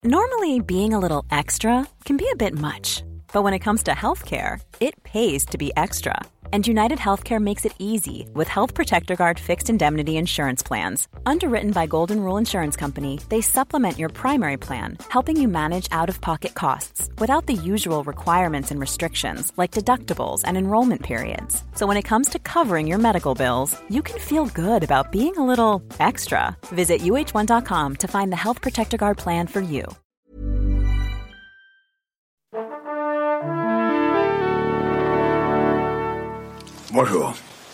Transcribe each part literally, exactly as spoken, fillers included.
Normally, being a little extra can be a bit much, but when it comes to healthcare, it pays to be extra. And United Healthcare makes it easy with Health Protector Guard fixed indemnity insurance plans. Underwritten by Golden Rule Insurance Company, they supplement your primary plan, helping you manage out-of-pocket costs without the usual requirements and restrictions like deductibles and enrollment periods. So when it comes to covering your medical bills, you can feel good about being a little extra. Visit U H one dot com to find the Health Protector Guard plan for you. Bonjour.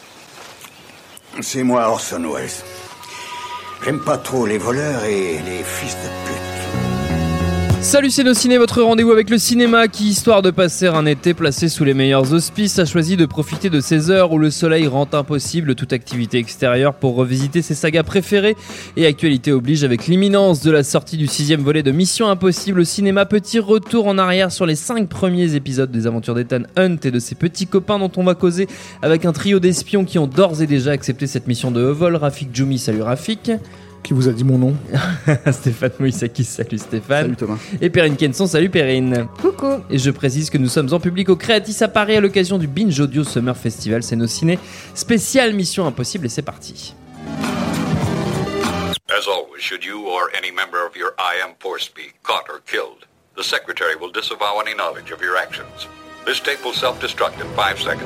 C'est moi Orson Welles. J'aime pas trop les voleurs et les fils de pute. Salut, c'est Nos Ciné, votre rendez-vous avec le cinéma qui, histoire de passer un été placé sous les meilleurs auspices, a choisi de profiter de ces heures où le soleil rend impossible toute activité extérieure pour revisiter ses sagas préférées. Et actualité oblige, avec l'imminence de la sortie du sixième volet de Mission Impossible au cinéma, petit retour en arrière sur les cinq premiers épisodes des aventures d'Ethan Hunt et de ses petits copains dont on va causer avec un trio d'espions qui ont d'ores et déjà accepté cette mission de vol. Rafik Djoumi, salut Rafik. Qui vous a dit mon nom? Stéphane Moïsakis, salut Stéphane. Salut Thomas. Et Perrine Kenson, salut Perrine. Coucou. Et je précise que nous sommes en public au Creatis à Paris à l'occasion du Binge Audio Summer Festival. C'est Nos Ciné spécial Mission Impossible et c'est parti. As always, should you or any member of your I M force be caught or killed, the Secretary will disavow any knowledge of your actions. This tape will self-destruct in five seconds.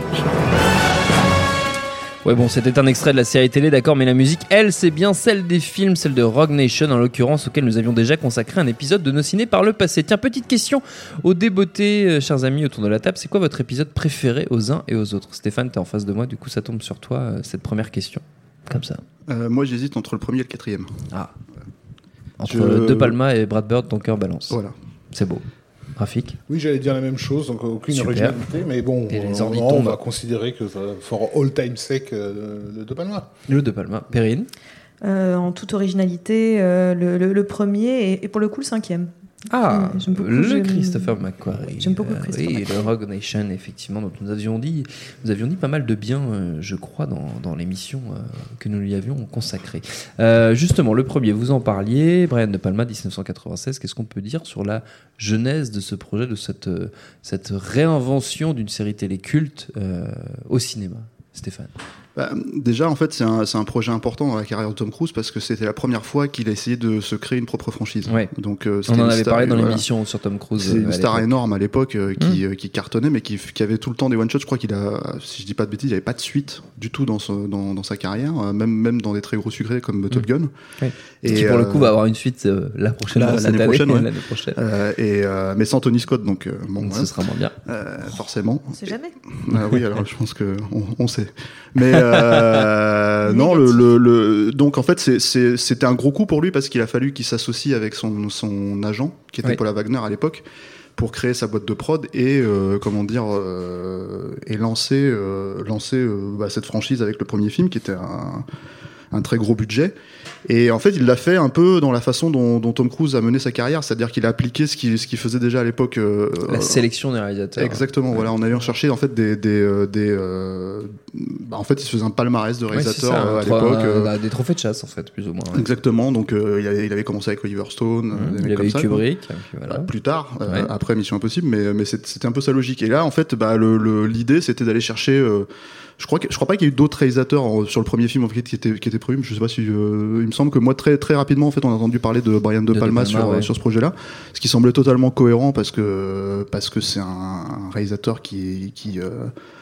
Ouais bon, c'était un extrait de la série télé, d'accord, mais la musique, elle, c'est bien celle des films, celle de Rogue Nation en l'occurrence, auquel nous avions déjà consacré un épisode de Nos Ciné par le passé. Tiens, petite question aux débeautés, euh, chers amis autour de la table, c'est quoi votre épisode préféré aux uns et aux autres? Stéphane, t'es en face de moi, du coup ça tombe sur toi, euh, cette première question, comme ça. Euh, moi j'hésite entre le premier et le quatrième. Ah, entre Je... De Palma et Brad Bird, ton cœur balance. Voilà. C'est beau. Rafik? Oui, j'allais dire la même chose, donc aucune Super. originalité, mais bon, Et les on, ornithos, on va bah. considérer que ça, for all time sake, euh, le De Palma. Le De Palma. Perrine? Euh, en toute originalité, euh, le, le, le premier et, et pour le coup le cinquième. Ah, J'aime beaucoup, le j'aime- Christopher McQuarrie. J'aime beaucoup Euh, Christopher Oui, McQuarrie. le Rogue Nation, effectivement, dont nous avions dit, nous avions dit pas mal de bien, euh, je crois, dans, dans l'émission euh, que nous lui avions consacrée. Euh, justement, le premier, vous en parliez, Brian De Palma, dix-neuf cent quatre-vingt-seize. Qu'est-ce qu'on peut dire sur la genèse de ce projet, de cette, euh, cette réinvention d'une série télé culte euh, au cinéma, Stéphane? Bah, déjà, en fait, c'est un, c'est un projet important dans la carrière de Tom Cruise parce que c'était la première fois qu'il a essayé de se créer une propre franchise. Ouais. Donc, euh, On c'était en une avait star- parlé dans voilà. l'émission sur Tom Cruise. C'est euh, une à star l'époque. énorme à l'époque euh, qui, Mmh. euh, qui cartonnait, mais qui, qui avait tout le temps des one-shots. Je crois qu'il a, si je dis pas de bêtises, il n'y avait pas de suite du tout dans, ce, dans, dans sa carrière, euh, même, même dans des très gros succès comme Mmh. Top Gun. Ouais. Et qui, pour le euh, coup, va avoir une suite euh, la prochaine, la- cette l'année année, prochaine, ouais. l'année prochaine. Euh, et, euh, mais sans Tony Scott, donc euh, bon, Donc, voilà. ce sera moins bien. Euh, forcément. On sait jamais. Ah oui, alors je pense que on, on sait. Mais euh, non, le, le, le donc en fait c'est, c'est, c'était un gros coup pour lui parce qu'il a fallu qu'il s'associe avec son, son agent qui était Oui. Paula Wagner à l'époque pour créer sa boîte de prod et euh, comment dire euh, et lancer euh, lancer euh, bah, cette franchise avec le premier film qui était un un très gros budget. Et en fait, il l'a fait un peu dans la façon dont, dont Tom Cruise a mené sa carrière, c'est-à-dire qu'il a appliqué ce qu'il, ce qu'il faisait déjà à l'époque. Euh, La sélection des réalisateurs. Exactement, Ouais. voilà, en allant chercher en fait des, des, euh, des euh, bah, en fait, il se faisait un palmarès de Ouais, c'est réalisateurs ça, euh, à trois- l'époque. euh, euh, bah, des trophées de chasse, en fait, plus ou moins. ouais. Exactement, donc euh, il, avait, il avait commencé avec Oliver Stone, Mmh. euh, des Il mecs y comme avait eu ça, Kubrick, et puis voilà. quoi. Plus tard, euh, Ouais. après Mission Impossible, mais, mais c'est- c'était un peu sa logique. Et là, en fait, bah, le, le, l'idée, c'était d'aller chercher. Euh, je crois, que, je crois pas qu'il y ait eu d'autres réalisateurs en- sur le premier film en fait, qui étaient qui étaient prévus. Mais je sais pas si. Euh, il me semble que moi très très rapidement en fait, on a entendu parler de Brian De, De De Palma, Palma, sur ouais. sur ce projet-là, ce qui semblait totalement cohérent parce que parce que c'est un, un réalisateur qui qui euh,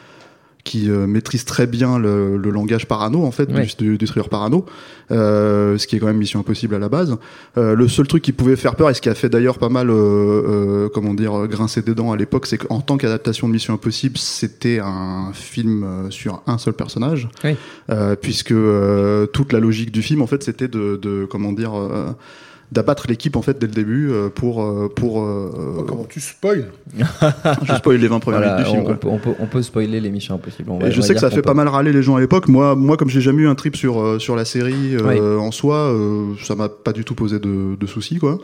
qui euh, maîtrise très bien le, le langage parano en fait, Ouais. du, du, du thriller parano, euh, ce qui est quand même Mission Impossible à la base. Euh, le seul truc qui pouvait faire peur et ce qui a fait d'ailleurs pas mal, euh, euh, comment dire, grincer des dents à l'époque, c'est qu'en tant qu'adaptation de Mission Impossible, c'était un film euh, sur un seul personnage, Oui. euh, puisque euh, toute la logique du film en fait, c'était de, de comment dire. Euh, d'abattre l'équipe en fait dès le début euh, pour euh, pour euh, Oh, comment tu spoil? je spoil les vingt premières Voilà, minutes du film, on, quoi. on peut, on, peut, on peut spoiler les Missions Impossibles. On va- Et on je va sais que dire ça qu'on fait peut. pas mal râler les gens à l'époque. Moi, moi, comme j'ai jamais eu un trip sur euh, sur la série euh, en soi, euh, ça m'a pas du tout posé de, de soucis, quoi.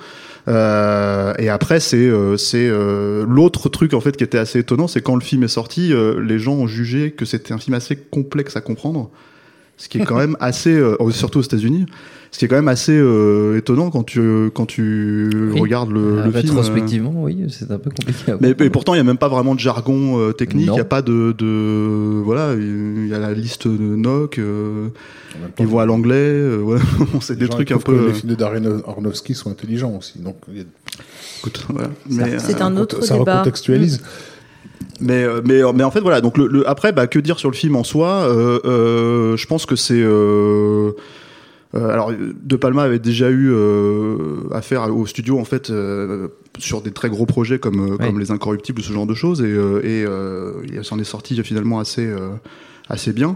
Euh, et après, c'est euh, c'est euh, l'autre truc en fait qui était assez étonnant, c'est quand le film est sorti, euh, les gens ont jugé que c'était un film assez complexe à comprendre. Ce qui est quand même assez, euh, surtout aux États-Unis, ce qui est quand même assez euh, étonnant quand tu quand tu oui. regardes le, euh, le film. Rétrospectivement, euh... oui, c'est un peu compliqué. Mais, mais pourtant, il y a même pas vraiment de jargon euh, technique. Il y a pas de, de voilà, il y a la liste de N O C. Euh, ils vont à l'anglais. Euh, ouais. c'est des trucs un peu. Que les films de Darren Aronofsky sont intelligents aussi. Donc, il y a... Écoute, voilà. Mais, c'est euh, un autre ça débat. Ça recontextualise. Mmh. Mais, mais, mais en fait, voilà. Donc, le, le, après, bah, que dire sur le film en soi euh, euh, je pense que c'est. Euh, euh, alors, De Palma avait déjà eu euh, affaire au studio, en fait, euh, sur des très gros projets comme, oui. comme Les Incorruptibles ou ce genre de choses. Et, euh, et euh, il s'en est sorti finalement assez, euh, assez bien.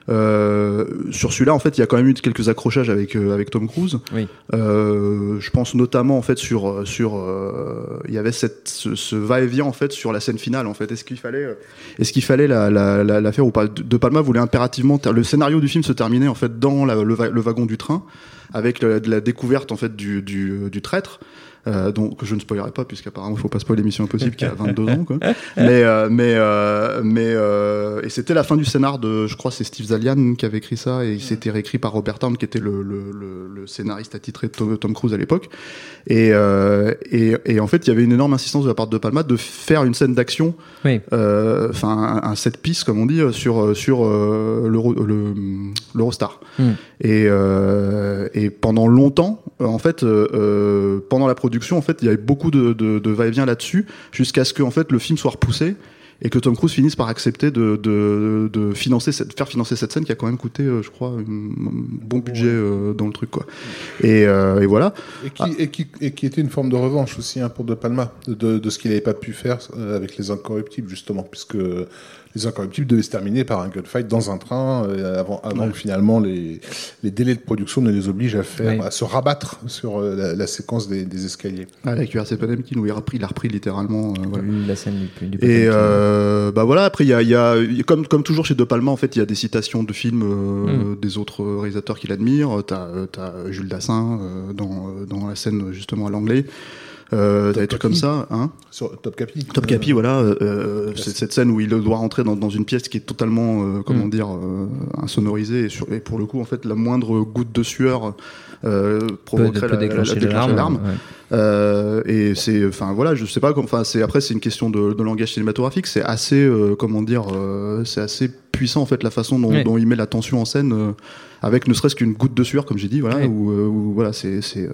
Euh, sur celui-là, en fait, il y a quand même eu quelques accrochages avec euh, avec Tom Cruise. Oui. Euh, je pense notamment en fait sur sur euh, il y avait cette ce, ce va-et-vient en fait sur la scène finale. En fait, est-ce qu'il fallait est-ce qu'il fallait la la la, la faire ou pas? De Palma voulait impérativement ter- le scénario du film se terminait en fait dans la, le, va- le wagon du train avec la, la découverte en fait du du, du traître. Euh, donc je ne spoilerai pas puisqu'apparemment il faut pas spoiler Mission Impossible qui a vingt-deux ans quoi. Mais euh, mais euh, mais euh, et c'était la fin du scénar de, je crois c'est Steve Zalian qui avait écrit ça et il s'était réécrit par Robert Towne qui était le le le, le scénariste attitré de Tom, Tom Cruise à l'époque. Et euh, et et en fait il y avait une énorme insistance de la part de Palma de faire une scène d'action, enfin oui. euh, un, un set piece comme on dit sur sur euh, l'Euro, le l'Eurostar. Mm. Et euh, et pendant longtemps en fait euh, pendant la production en fait, il y avait beaucoup de, de, de va-et-vient là-dessus, jusqu'à ce que en fait le film soit repoussé et que Tom Cruise finisse par accepter de, de, de financer cette, faire financer cette scène qui a quand même coûté, euh, je crois, un bon budget euh, dans le truc, quoi. Et, euh, et voilà. Et qui, ah. et, qui, et qui était une forme de revanche aussi hein, pour De Palma, de, de ce qu'il n'avait pas pu faire avec Les Incorruptibles, justement, puisque Les Incorruptibles devaient se terminer par un gunfight dans un train euh, avant, avant ouais. que finalement les, les délais de production ne les obligent à faire, ouais. à se rabattre sur euh, la, la séquence des, des escaliers. Avec U R C Potemkin où il a repris, il a repris littéralement. Euh, voilà. La scène du, du Et euh, bah voilà, après il y a, y a comme comme toujours chez De Palma en fait il y a des citations de films euh, mm. des autres réalisateurs qu'il admire. T'as t'as Jules Dassin euh, dans dans la scène justement à l'anglais. Euh, t'as des trucs comme ça, hein. Sur Top Capi. Top Capi, euh, voilà. Euh, c'est cette scène où il doit rentrer dans, dans une pièce qui est totalement, euh, comment mm. dire, euh, insonorisée et, sur, et pour le coup, en fait, la moindre goutte de sueur euh, provoquerait peut, peut la, déclencher la, la, la larme. Ouais. Euh, et c'est, enfin voilà, je sais pas, enfin c'est après c'est une question de, de langage cinématographique. C'est assez, euh, comment dire, euh, c'est assez puissant en fait la façon dont, ouais. dont il met la tension en scène euh, avec ne serait-ce qu'une goutte de sueur, comme j'ai dit, voilà, ouais. où, euh, où voilà, c'est c'est euh,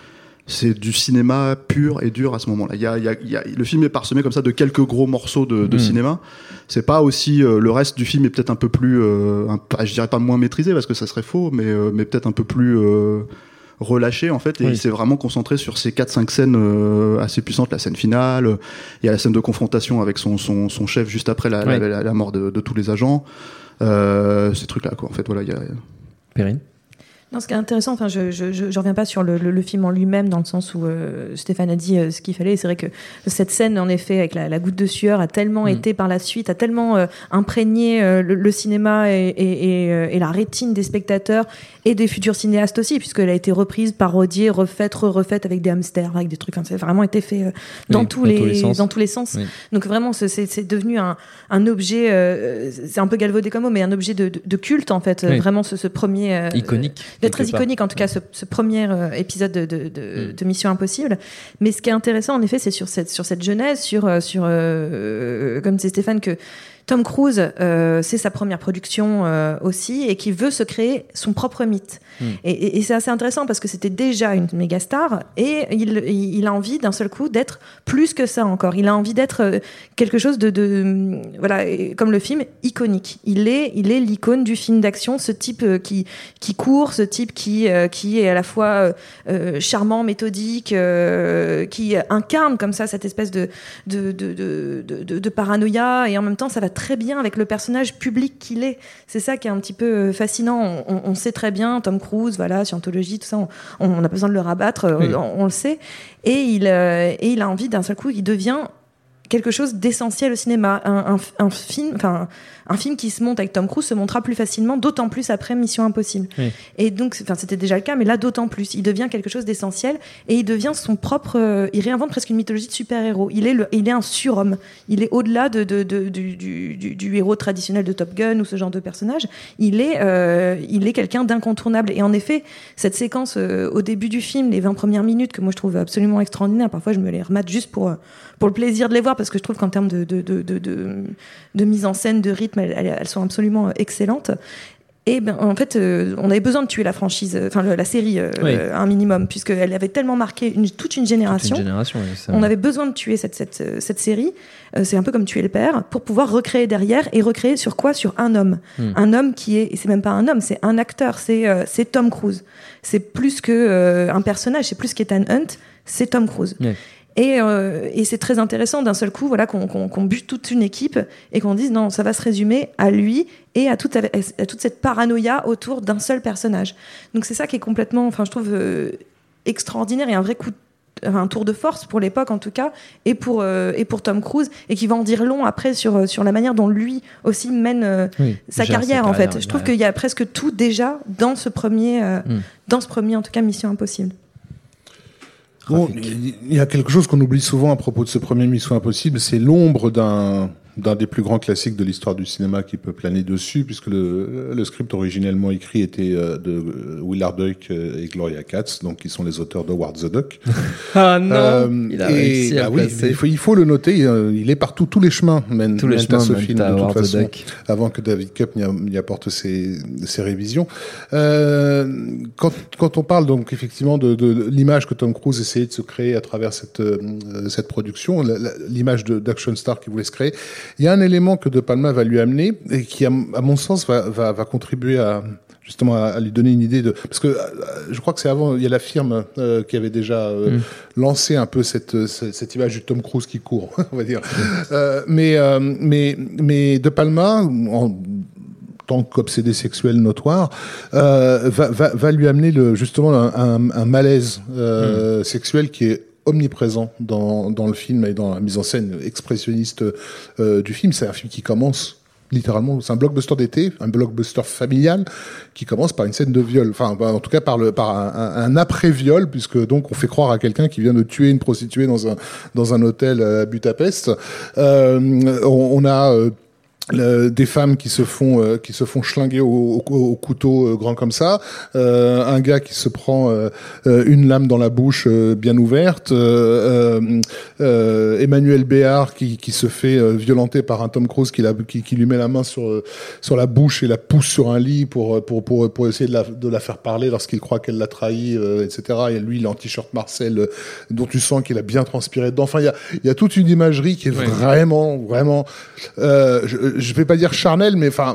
c'est du cinéma pur et dur à ce moment-là. Il y a, il y a, il y a, le film est parsemé comme ça de quelques gros morceaux de, de mmh. cinéma. C'est pas aussi euh, le reste du film est peut-être un peu plus, euh, un, je dirais pas moins maîtrisé parce que ça serait faux, mais euh, mais peut-être un peu plus euh, relâché en fait. Et oui. il s'est vraiment concentré sur ces quatre cinq scènes euh, assez puissantes. La scène finale, il y a la scène de confrontation avec son son, son chef juste après la, oui. la, la, la mort de, de tous les agents. Euh, ces trucs-là quoi. En fait voilà. Il y a. Perrine. Non, ce qui est intéressant, enfin, je je je, je reviens pas sur le, le, le film en lui-même dans le sens où euh, Stéphane a dit euh, ce qu'il fallait. C'est vrai que cette scène, en effet, avec la, la goutte de sueur, a tellement mmh. été par la suite, a tellement euh, imprégné euh, le, le cinéma et, et, et, euh, et la rétine des spectateurs et des futurs cinéastes aussi, puisqu'elle a été reprise, parodiée, refaite, re-refaite avec des hamsters, avec des trucs. Enfin, ça a vraiment été fait euh, dans, oui, tous, dans les, tous les sens. Dans tous les sens. Oui. Donc vraiment, c'est, c'est devenu un, un objet. Euh, c'est un peu galvaudé comme mot, mais un objet de, de, de culte en fait. Oui. Vraiment, ce, ce premier euh, iconique. De très iconique, en tout cas, ce, ce premier euh, épisode de, de, de, mm. de Mission Impossible. Mais ce qui est intéressant, en effet, c'est sur cette, sur cette genèse, sur, sur euh, comme disait Stéphane, que Tom Cruise, euh, c'est sa première production euh, aussi, et qui veut se créer son propre mythe. Mm. Et, et, et c'est assez intéressant parce que c'était déjà une méga star, et il, il a envie d'un seul coup d'être plus que ça encore. Il a envie d'être quelque chose de, de voilà, comme le film, iconique. Il est, il est l'icône du film d'action, ce type qui, qui court, ce type qui, euh, qui est à la fois euh, charmant, méthodique, euh, qui incarne comme ça cette espèce de, de, de, de, de, de paranoïa, et en même temps, ça va très bien avec le personnage public qu'il est. C'est ça qui est un petit peu fascinant. On, on sait très bien, Tom Cruise, voilà, Scientologie, tout ça, on n'a pas besoin de le rabattre, oui. on, on le sait. Et il, euh, et il a envie, d'un seul coup, il devient quelque chose d'essentiel au cinéma. Un, un, un film, enfin, un film qui se monte avec Tom Cruise se montera plus facilement, d'autant plus après Mission Impossible. Oui. Et donc, enfin, c'était déjà le cas, mais là, d'autant plus. Il devient quelque chose d'essentiel et il devient son propre. Euh, il réinvente presque une mythologie de super-héros. Il est, le, il est un surhomme. Il est au-delà de, de, de, du, du, du, du héros traditionnel de Top Gun ou ce genre de personnage. Il est, euh, il est quelqu'un d'incontournable. Et en effet, cette séquence euh, au début du film, les vingt premières minutes, que moi je trouve absolument extraordinaire. Parfois, je me les remate juste pour, pour le plaisir de les voir, parce que je trouve qu'en termes de, de, de, de, de, de mise en scène, de rythme, elles, elles sont absolument excellentes. Et ben, en fait, euh, on avait besoin de tuer la franchise, enfin la série, euh, oui. un minimum, puisqu'elle avait tellement marqué une, toute une génération. Toute une génération, oui, ça... On avait besoin de tuer cette, cette, cette série. Euh, c'est un peu comme tuer le père, pour pouvoir recréer derrière, et recréer sur quoi ? Sur un homme. Hmm. Un homme qui est, et c'est même pas un homme, c'est un acteur, c'est, euh, c'est Tom Cruise. C'est plus que euh, un personnage, c'est plus qu'Ethan Hunt, c'est Tom Cruise. Oui. Et, euh, et c'est très intéressant d'un seul coup, voilà, qu'on, qu'on, qu'on bute toute une équipe et qu'on dise non, ça va se résumer à lui et à toute, à toute cette paranoïa autour d'un seul personnage. Donc c'est ça qui est complètement, enfin je trouve euh, extraordinaire et un vrai coup, de, un tour de force pour l'époque en tout cas, et pour euh, et pour Tom Cruise, et qui va en dire long après sur sur la manière dont lui aussi mène euh, oui, sa carrière en fait. Je trouve qu'il y a presque tout déjà dans ce premier, euh, mm. dans ce premier en tout cas Mission Impossible. Bon, il y a quelque chose qu'on oublie souvent à propos de ce premier Mission Impossible, c'est l'ombre d'un, d'un des plus grands classiques de l'histoire du cinéma qui peut planer dessus, puisque le, le script originellement écrit était de Willard Huyck et Gloria Katz, donc qui sont les auteurs de Howard the Duck. Ah non, euh, il a et, réussi à bah oui, il faut, il faut le noter, il est partout, tous les chemins mènent, tous les mènent chemins à ce film de toute façon, avant que David Koepp n'y apporte ses, ses révisions. Euh, quand, quand on parle donc effectivement de, de l'image que Tom Cruise essayait de se créer à travers cette, euh, cette production, la, la, l'image de, d'action star qu'il voulait se créer, il y a un élément que De Palma va lui amener et qui, à, à mon sens, va, va, va contribuer à justement à, à lui donner une idée de, parce que euh, je crois que c'est avant, il y a la firme euh, qui avait déjà euh, mm. lancé un peu cette, cette cette image du Tom Cruise qui court, on va dire. Mm. Euh, mais euh, mais mais De Palma, en tant qu'obsédé sexuel notoire, euh, va, va, va lui amener le, justement un, un, un malaise euh, mmh. sexuel qui est omniprésent dans, dans le film et dans la mise en scène expressionniste euh, du film. C'est un film qui commence littéralement, c'est un blockbuster d'été, un blockbuster familial qui commence par une scène de viol. Enfin, en tout cas par le par un, un, un après-viol, puisque donc on fait croire à quelqu'un qui vient de tuer une prostituée dans un dans un hôtel à Budapest. Euh, on, on a euh, Le, des femmes qui se font euh, qui se font schlinguer au, au, au couteau euh, grand comme ça, euh, un gars qui se prend euh, euh, une lame dans la bouche euh, bien ouverte, euh, euh, Emmanuel Béard qui, qui se fait euh, violenter par un Tom Cruise qui, la, qui, qui lui met la main sur euh, sur la bouche et la pousse sur un lit pour pour pour pour essayer de la de la faire parler lorsqu'il croit qu'elle l'a trahi, euh, et cetera. Et lui, il est en t-shirt Marcel, euh, dont tu sens qu'il a bien transpiré dedans. Enfin, il y a il y a toute une imagerie qui est ouais. vraiment vraiment euh, je, je vais pas dire charnel, mais enfin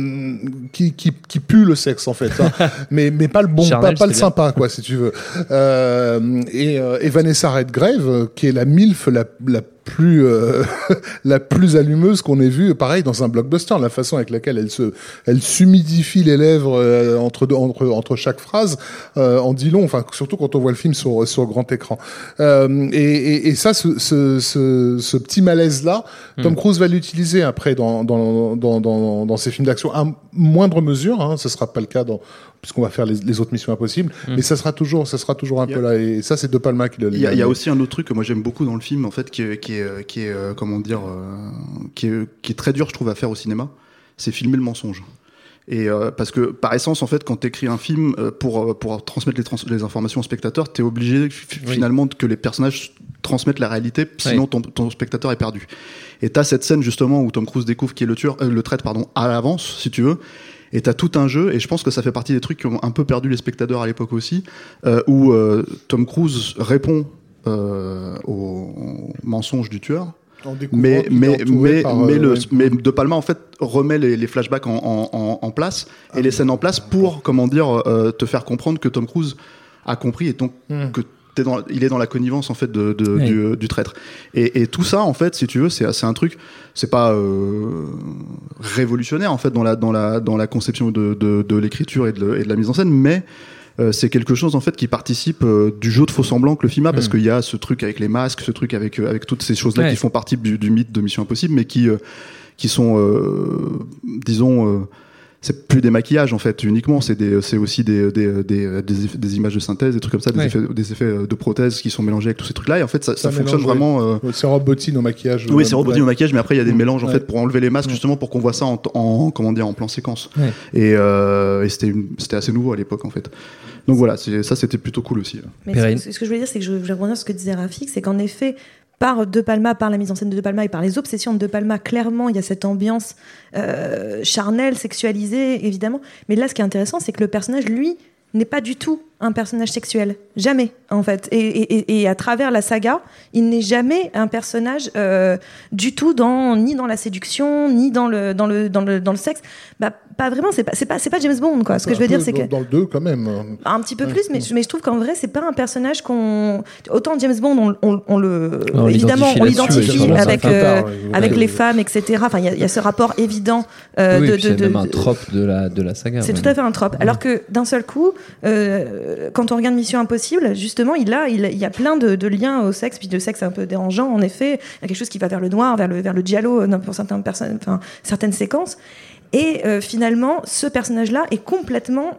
qui qui qui pue le sexe en fait, hein. mais mais pas le bon, Charnel, pas, pas le bien. Sympa quoi, si tu veux. Euh, et, euh, et Vanessa Redgrave, qui est la milf la la plus euh, la plus allumeuse qu'on ait vue, pareil dans un blockbuster, la façon avec laquelle elle se elle s'humidifie les lèvres euh, entre deux, entre entre chaque phrase euh, en dit long, enfin surtout quand on voit le film sur sur grand écran. Euh, et, et et ça ce ce ce, ce petit malaise là, Tom mm. Cruise va l'utiliser après dans dans dans dans dans ses films d'action à moindre mesure, hein, ce sera pas le cas dans puisqu'on va faire les, les autres Missions Impossibles, mmh. mais ça sera toujours, ça sera toujours un yeah. peu là. Et ça, c'est De Palma qui le. Il y, y a aussi un autre truc que moi j'aime beaucoup dans le film, en fait, qui est, qui est, qui est, euh, comment dire, euh, qui est, qui est très dur, je trouve, à faire au cinéma. C'est filmer le mensonge. Et euh, parce que par essence, en fait, quand t'écris un film euh, pour pour transmettre les, trans- les informations au spectateur, t'es obligé f- oui. finalement que les personnages transmettent la réalité, sinon oui. ton, ton spectateur est perdu. Et t'as cette scène justement où Tom Cruise découvre qui est le tueur, euh, le traître, pardon, à l'avance, si tu veux. Et t'as tout un jeu, et je pense que ça fait partie des trucs qui ont un peu perdu les spectateurs à l'époque aussi, euh, où euh, Tom Cruise répond euh, aux mensonges du tueur, mais mais mais par, mais, euh, le, mais De Palma en fait remet les, les flashbacks en, en, en place et ah, les scènes en place pour comment dire euh, te faire comprendre que Tom Cruise a compris et donc hmm. que t'es dans, il est dans la connivence en fait de, de oui. du, du traître et, et tout ça en fait si tu veux c'est c'est un truc c'est pas euh, révolutionnaire en fait dans la dans la dans la conception de de, de l'écriture et de, et de la mise en scène mais euh, c'est quelque chose en fait qui participe euh, du jeu de faux semblant que le film a, parce Mm. qu'il y a ce truc avec les masques, ce truc avec euh, avec toutes ces choses là Ouais. qui font partie du, du mythe de Mission Impossible, mais qui euh, qui sont euh, disons euh, c'est plus des maquillages en fait uniquement, c'est des c'est aussi des des des, des, eff- des images de synthèse, des trucs comme ça, des Ouais. effets des effets de prothèses qui sont mélangés avec tous ces trucs là, et en fait ça, ça Ça fonctionne mélange, vraiment euh, C'est Rob Bottin au maquillage. oui, euh, c'est Robotine ouais. au maquillage, mais après il y a des Mm. mélanges en Ouais. fait pour enlever les masques Mm. justement pour qu'on voit ça en, en comment dire en plan séquence. Ouais. Et, euh, et c'était une- c'était assez nouveau à l'époque en fait. Donc voilà, c'est, ça c'était plutôt cool aussi. Mais Perrine. ce, ce que je voulais dire, c'est que je voulais rebondir sur ce que disait Rafik, c'est qu'en effet, par De Palma, par la mise en scène de De Palma et par les obsessions de De Palma, clairement, il y a cette ambiance euh, charnelle, sexualisée, évidemment. Mais là, ce qui est intéressant, c'est que le personnage, lui, n'est pas du tout un personnage sexuel. Jamais, en fait. Et, et, et- et à travers la saga, il n'est jamais un personnage euh, du tout dans, ni dans la séduction, ni dans le, dans le, dans le, dans le sexe. Bah, pas vraiment, c'est pas, c'est pas, c'est pas James Bond, quoi. Ce que Un je veux peu dire, c'est dans, que. dans le deux quand même. Un petit peu Ouais. plus, mais, je- mais je trouve qu'en vrai, c'est pas un personnage qu'on. Autant James Bond, on, on, on le. On évidemment, l'identifie on là-dessus, l'identifie ouais, avec, ça fait euh, part, ouais, avec ouais. les femmes, et cetera. Enfin, il y, a- il y a ce rapport évident euh, oui, de. puis de, c'est de- même un de- trope de la, de la saga. c'est ouais. tout à fait un trope. Alors que d'un seul coup, euh, quand on regarde Mission Impossible, justement, il, a, il, a- il y a plein de, de liens au sexe, puis de sexe un peu dérangeant, en effet. Il y a quelque chose qui va vers le noir, vers le, vers le giallo, euh, pour certaines, personnes, enfin, certaines séquences. Et euh, finalement, ce personnage-là est complètement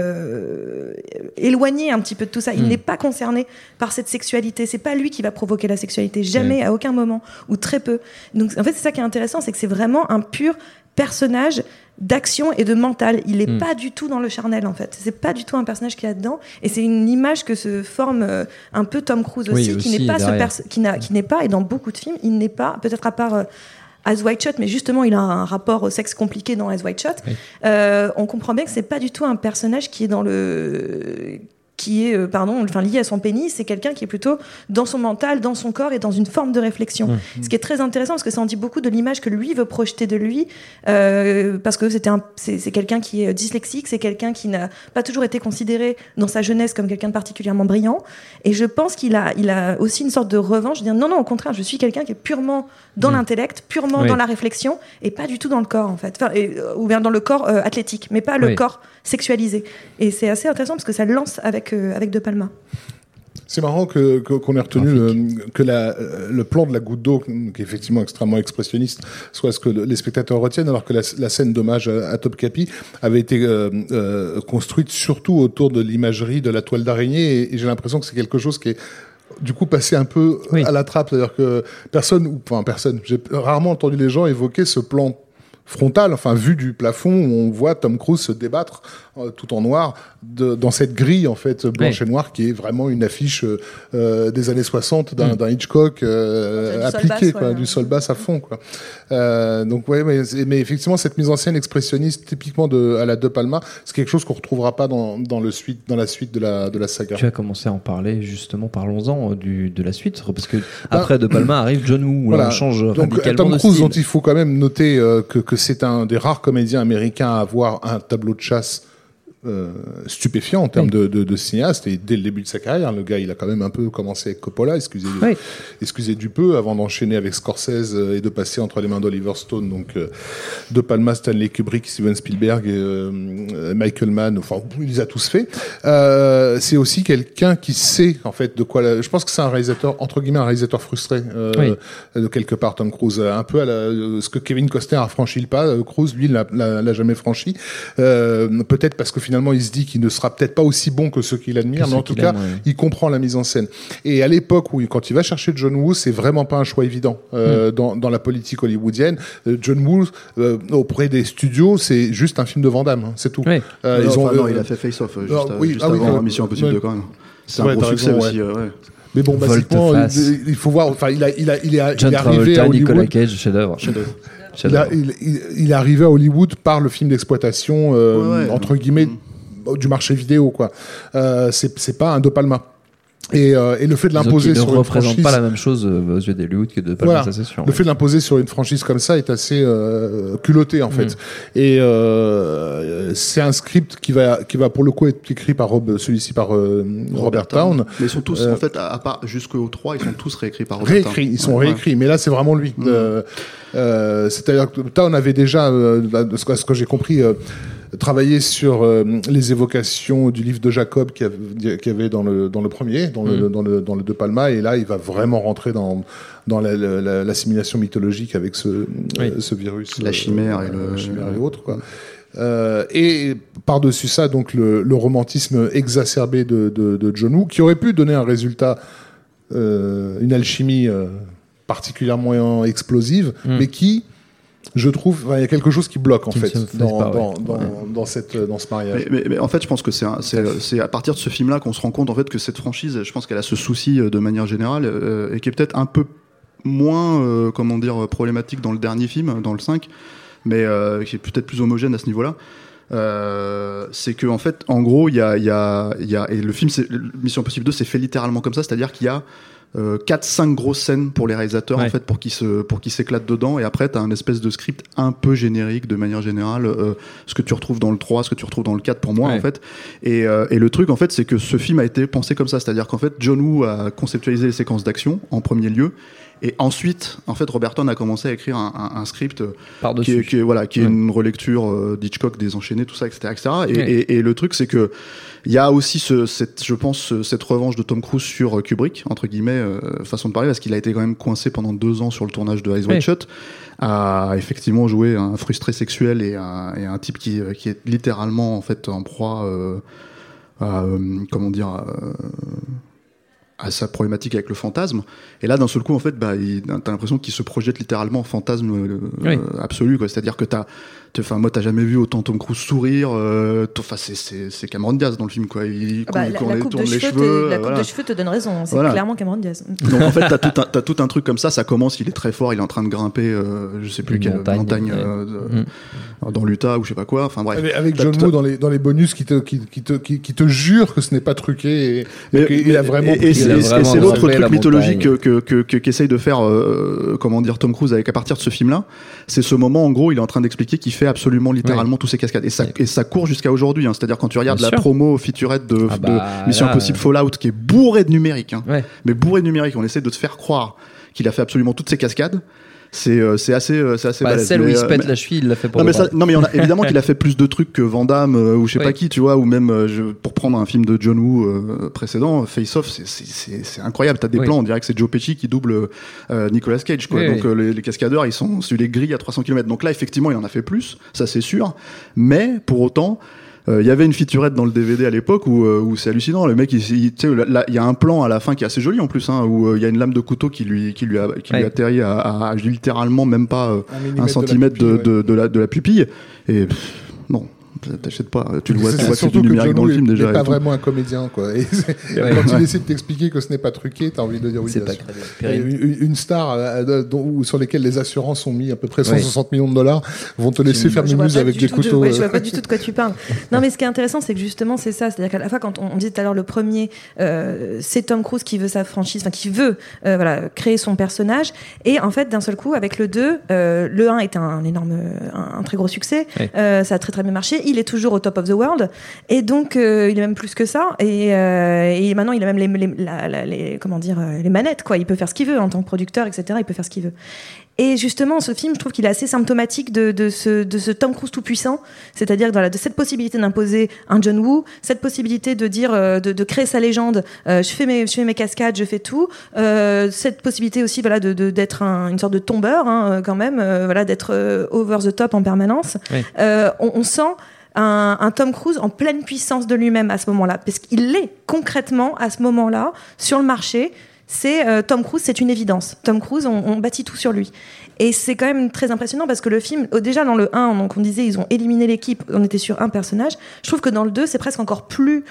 euh, éloigné un petit peu de tout ça. Il Mm. n'est pas concerné par cette sexualité. C'est pas lui qui va provoquer la sexualité, jamais, à aucun moment, ou très peu. Donc, en fait, c'est ça qui est intéressant, c'est que c'est vraiment un pur personnage d'action et de mental. Il est Mm. pas du tout dans le charnel, en fait. C'est pas du tout un personnage qui est là-dedans. Et c'est une image que se forme euh, un peu Tom Cruise aussi, Oui, qui aussi, n'est pas ce derrière. perso- qui n'a, qui n'est pas, et dans beaucoup de films, il n'est pas, peut-être à part. euh, Eyes Wide Shut, mais justement, il a un rapport au sexe compliqué dans Eyes Wide Shut. Oui. Euh, on comprend bien que c'est pas du tout un personnage qui est dans le qui est euh, pardon enfin lié à son pénis, c'est quelqu'un qui est plutôt dans son mental, dans son corps et dans une forme de réflexion. Mmh. Ce qui est très intéressant parce que ça en dit beaucoup de l'image que lui veut projeter de lui, euh, parce que c'était un c'est, c'est quelqu'un qui est dyslexique, c'est quelqu'un qui n'a pas toujours été considéré dans sa jeunesse comme quelqu'un de particulièrement brillant, et je pense qu'il a il a aussi une sorte de revanche, de dire non non au contraire, je suis quelqu'un qui est purement dans Mmh. l'intellect, purement Oui. dans la réflexion et pas du tout dans le corps en fait, enfin, et, euh, ou bien dans le corps euh, athlétique, mais pas le Oui. corps sexualisé. Et c'est assez intéressant parce que ça le lance avec euh, avec De Palma. C'est marrant que, que- qu'on ait retenu le, que la, euh, le plan de la goutte d'eau, qui est effectivement extrêmement expressionniste, soit ce que le- les spectateurs retiennent, alors que la, la scène d'hommage à, à Topkapi avait été euh, euh, construite surtout autour de l'imagerie de la toile d'araignée, et, et j'ai l'impression que c'est quelque chose qui est du coup passé un peu Oui. à la trappe, c'est-à-dire que personne, ou enfin personne, j'ai rarement entendu les gens évoquer ce plan frontal, enfin vu du plafond, où on voit Tom Cruise se débattre euh, tout en noir de, dans cette grille en fait blanche Ouais. et noire qui est vraiment une affiche euh, euh, des années soixante d'un, Mm. d'un Hitchcock euh, Du sol appliqué, basse, quoi, ouais. du sol basse à fond, quoi. Euh, donc ouais, mais, mais effectivement cette mise en scène expressionniste typiquement de à la De Palma, c'est quelque chose qu'on retrouvera pas dans, dans le suite dans la suite de la de la saga. Tu as commencé à en parler, justement, parlons-en euh, du, de la suite, parce que après De Palma arrive John Woo, où là, Voilà. on change Donc radicalement Tom de Cruise, style. dont il faut quand même noter euh, que, que c'est un des rares comédiens américains à avoir un tableau de chasse euh, stupéfiant en termes Oui. de, de, de cinéaste, et dès le début de sa carrière, le gars il a quand même un peu commencé avec Coppola, excusez, Oui. excusez du peu, avant d'enchaîner avec Scorsese euh, et de passer entre les mains d'Oliver Stone, donc euh, De Palma, Stanley Kubrick, Steven Spielberg, et, euh, Michael Mann, enfin il les a tous fait. Euh, c'est aussi quelqu'un qui sait en fait de quoi. La... Je pense que c'est un réalisateur entre guillemets un réalisateur frustré euh, Oui. de quelque part, Tom Cruise, un peu à la, ce que Kevin Costner a franchi le pas, euh, Cruise lui l'a, l'a, l'a jamais franchi. Euh, peut-être parce que finalement il se dit qu'il ne sera peut-être pas aussi bon que ceux qu'il admire, Que mais en ceux tout qu'il cas aime, ouais. il comprend la mise en scène. Et à l'époque où quand il va chercher John Woo, c'est vraiment pas un choix évident euh, Mm. dans, dans la politique hollywoodienne. Euh, John Woo euh, auprès des studios, c'est juste un film de Van Damme, hein, c'est tout. Oui. Euh, non, ils ont, enfin, non, euh, il a fait Face Off euh, juste, non, à- oui, juste ah oui, avant quand- Mission Impossible ouais. deux quand même. C'est Ouais, un gros t'as succès raison, aussi. euh, ouais. Mais bon, basiquement, Volte-face. il, il faut voir. Enfin, il a, il a, il est, John il est arrivé Travolta, à Hollywood. Nicolas Cage, chef-d'œuvre. Il, a- Chef-d'œuvre. il, il, il est arrivé à Hollywood par le film d'exploitation euh, Ouais, ouais. entre guillemets Mm. du marché vidéo, quoi. Euh, c'est, c'est pas un De Palma. Et, euh, et le fait de Disons l'imposer qu'il sur ne une représente franchise, pas la même chose euh, aux yeux d'Hollywood que De Palma, Voilà. ça c'est sûr. le fait de l'imposer sur une franchise comme ça est assez euh, culotté en fait. Mm. Et euh, c'est un script qui va, qui va pour le coup être écrit par Rob, celui-ci par euh, Robert Town. Mais ils sont tous, Euh, en fait, à, à part jusqu'au trois, ils sont tous réécrits par Robert Town. Réécrits, ils sont Ouais, ouais. réécrits, mais là c'est vraiment lui. Mm. Euh, euh, c'est-à-dire que Town avait déjà, euh, à ce que, à ce que j'ai compris, euh, travailler sur euh, les évocations du livre de Jacob qu'il y avait dans le dans le premier, dans le mmh. dans le dans le De Palma, et là il va vraiment rentrer dans dans la, la, l'assimilation mythologique avec ce oui. euh, ce virus, la chimère euh, et le la chimère et autres quoi. Euh, et par-dessus ça, donc le, le romantisme exacerbé de, de, de John Woo, qui aurait pu donner un résultat, euh, une alchimie euh, particulièrement explosive, mmh. mais qui, je trouve, il y a quelque chose qui bloque en qui fait dans, pas, dans, ouais. dans, ouais. dans, cette, dans ce mariage. Mais, mais, mais en fait, je pense que c'est, un, c'est, c'est à partir de ce film-là qu'on se rend compte en fait que cette franchise, je pense qu'elle a ce souci de manière générale euh, et qui est peut-être un peu moins, euh, comment dire, problématique dans le dernier film, dans le cinq. Mais euh, qui est peut-être plus homogène à ce niveau-là, euh, c'est que en fait, en gros, il y a, il y a, il y a, et le film, c'est, Mission Impossible deux, c'est fait littéralement comme ça, c'est-à-dire qu'il y a euh, quatre cinq grosses scènes pour les réalisateurs ouais. en fait, pour qu'ils se, pour qu'ils s'éclatent dedans, et après, t'as un espèce de script un peu générique de manière générale, euh, ce que tu retrouves dans le trois, ce que tu retrouves dans le quatre pour moi ouais. en fait. Et, euh, et le truc en fait, c'est que ce film a été pensé comme ça, c'est-à-dire qu'en fait, John Woo a conceptualisé les séquences d'action en premier lieu. Et ensuite, en fait, Roberton a commencé à écrire un, un, un script qui est, qui est, voilà, qui est ouais. une relecture euh, d'Hitchcock, des enchaînés, tout ça, et cetera, et cetera. Et, ouais. et, et le truc, c'est que il y a aussi ce, cette, je pense, cette revanche de Tom Cruise sur Kubrick, entre guillemets, euh, façon de parler, parce qu'il a été quand même coincé pendant deux ans sur le tournage de Eyes Wide ouais. Shut, a effectivement joué un frustré sexuel et un, et un type qui, qui est littéralement en fait en proie, euh, à, euh, comment dire. Euh, à sa problématique avec le fantasme, et là d'un seul coup en fait bah il, t'as l'impression qu'il se projette littéralement en fantasme euh, oui. euh, absolu quoi, c'est-à-dire que t'as enfin moi t'as jamais vu autant Tom Cruise sourire, euh, enfin c'est c'est c'est Cameron Diaz dans le film quoi, il ah bah, il, la, il, la il coupe tourne de les cheveux, cheveux, la coupe voilà. de cheveux te donne raison, c'est voilà. clairement Cameron Diaz. Donc en fait t'as tout un t'as tout un truc comme ça, ça commence, il est très fort, il est en train de grimper euh, je sais plus Une quelle montagne, montagne ouais. euh, de, mmh. dans l'Utah ou je sais pas quoi, enfin bref avec, avec John Woo dans les dans les bonus qui te qui, qui te qui, qui te jure que ce n'est pas truqué et, mais, et qu'il mais, a vraiment et, et, c'est, et, et c'est l'autre truc mythologique que, que, que, que, qu'essaye de faire euh, comment dire Tom Cruise avec à partir de ce film-là, c'est ce moment en gros il est en train d'expliquer qu'il fait absolument littéralement ouais. tous ces cascades et ça, ouais. et ça court jusqu'à aujourd'hui, hein. C'est-à-dire quand tu regardes Bien la sûr. promo featurette de, ah bah, de Mission là, Impossible euh... Fallout qui est bourrée de numérique, hein. ouais. mais bourrée de numérique, on essaie de te faire croire qu'il a fait absolument toutes ces cascades. C'est euh, c'est assez euh, c'est assez bah, balèze. Celle mais, où il se pète mais... la cheville, il l'a fait pour non le mais ça, non mais il y en a évidemment qu'il a fait plus de trucs que Van Damme euh, ou je sais oui. pas qui, tu vois, ou même euh, je, pour prendre un film de John Woo euh, précédent, Face Off, c'est c'est c'est, c'est incroyable. T'as des oui. plans, on dirait que c'est Joe Pesci qui double euh, Nicolas Cage, quoi. Oui, Donc oui. Euh, les, les cascadeurs, ils sont sur les grilles à trois cents kilomètres. Donc là, effectivement, il en a fait plus, ça c'est sûr. Mais pour autant. Il euh, y avait une featurette dans le D V D à l'époque où, euh, où c'est hallucinant. Le mec, il, il, tu sais, là, il y a un plan à la fin qui est assez joli en plus, hein, où il euh, y a une lame de couteau qui lui, qui lui, a, qui ouais. lui atterrit à, à, à littéralement même pas euh, un, un centimètre de, de, de, de, la, de la pupille. Et pff, non. T'achètes pas, tu le vois, tu vois que c'est du numérique dans le film déjà. Il n'est pas vraiment un comédien, quoi. Et ouais, quand ouais. il essaie de t'expliquer que ce n'est pas truqué, t'as envie de dire oui. C'est pas crédible. Une, une star euh, dont, sur lesquelles les assurances ont mis à peu près cent soixante ouais. millions de dollars vont te laisser faire mimuse avec des couteaux. De, ouais, je vois pas du tout de quoi tu parles. Non, mais ce qui est intéressant, c'est que justement, c'est ça. C'est-à-dire qu'à la fois, quand on, on disait tout à l'heure, le premier, euh, c'est Tom Cruise qui veut sa franchise, enfin, qui veut euh, voilà, créer son personnage. Et en fait, d'un seul coup, avec le deux, euh, le un était un énorme, un, un très gros succès. Ouais. Euh, ça a très très bien marché. Il est toujours au top of the world, et donc euh, il est même plus que ça, et, euh, et maintenant il a même les, les, la, la, les comment dire les manettes, quoi. Il peut faire ce qu'il veut en tant que producteur, et cetera. Il peut faire ce qu'il veut. Et justement, ce film, je trouve qu'il est assez symptomatique de, de, ce, de ce Tom Cruise tout puissant, c'est-à-dire de, de cette possibilité d'imposer un John Woo, cette possibilité de dire, euh, de, de créer sa légende. Euh, je fais mes, je fais mes cascades, je fais tout. Euh, cette possibilité aussi, voilà, de, de d'être un, une sorte de tombeur, hein, quand même, euh, voilà, d'être euh, over the top en permanence. Oui. Euh, on, on sent Un, un Tom Cruise en pleine puissance de lui-même à ce moment-là, parce qu'il l'est concrètement à ce moment-là sur le marché. C'est euh, Tom Cruise, c'est une évidence. Tom Cruise, on, on bâtit tout sur lui. Et c'est quand même très impressionnant parce que le film, oh, déjà dans le un, donc on disait ils ont éliminé l'équipe, on était sur un personnage. Je trouve que dans le deux, c'est presque encore plus,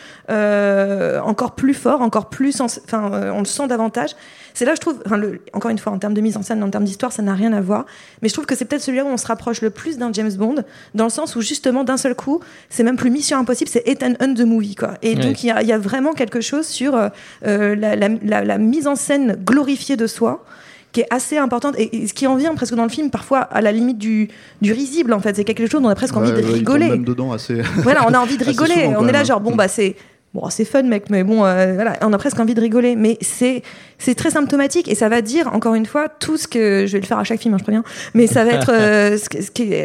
euh, encore plus fort, encore plus, sens- enfin, euh, on le sent davantage. C'est là, je trouve, enfin, le, encore une fois, en termes de mise en scène, en termes d'histoire, ça n'a rien à voir. Mais je trouve que c'est peut-être celui-là où on se rapproche le plus d'un James Bond, dans le sens où justement, d'un seul coup, c'est même plus Mission Impossible, c'est Ethan Hunt the Movie, quoi. Et oui. donc, il y, y a vraiment quelque chose sur euh, la, la, la, la mise en scène glorifiée de soi, qui est assez importante, et, et ce qui en vient presque dans le film, parfois à la limite du, du risible, en fait. C'est quelque chose dont on a presque ouais, envie de ouais, rigoler. Même dedans assez... Voilà, on a envie de rigoler. Souvent, on est là, genre, bon, mmh. bah, c'est. Bon, c'est fun, mec, mais bon, euh, voilà, on a presque envie de rigoler. Mais c'est, c'est très symptomatique, et ça va dire, encore une fois, tout ce que. Je vais le faire à chaque film, hein, je préviens. Mais ça va être euh, ce, ce qui est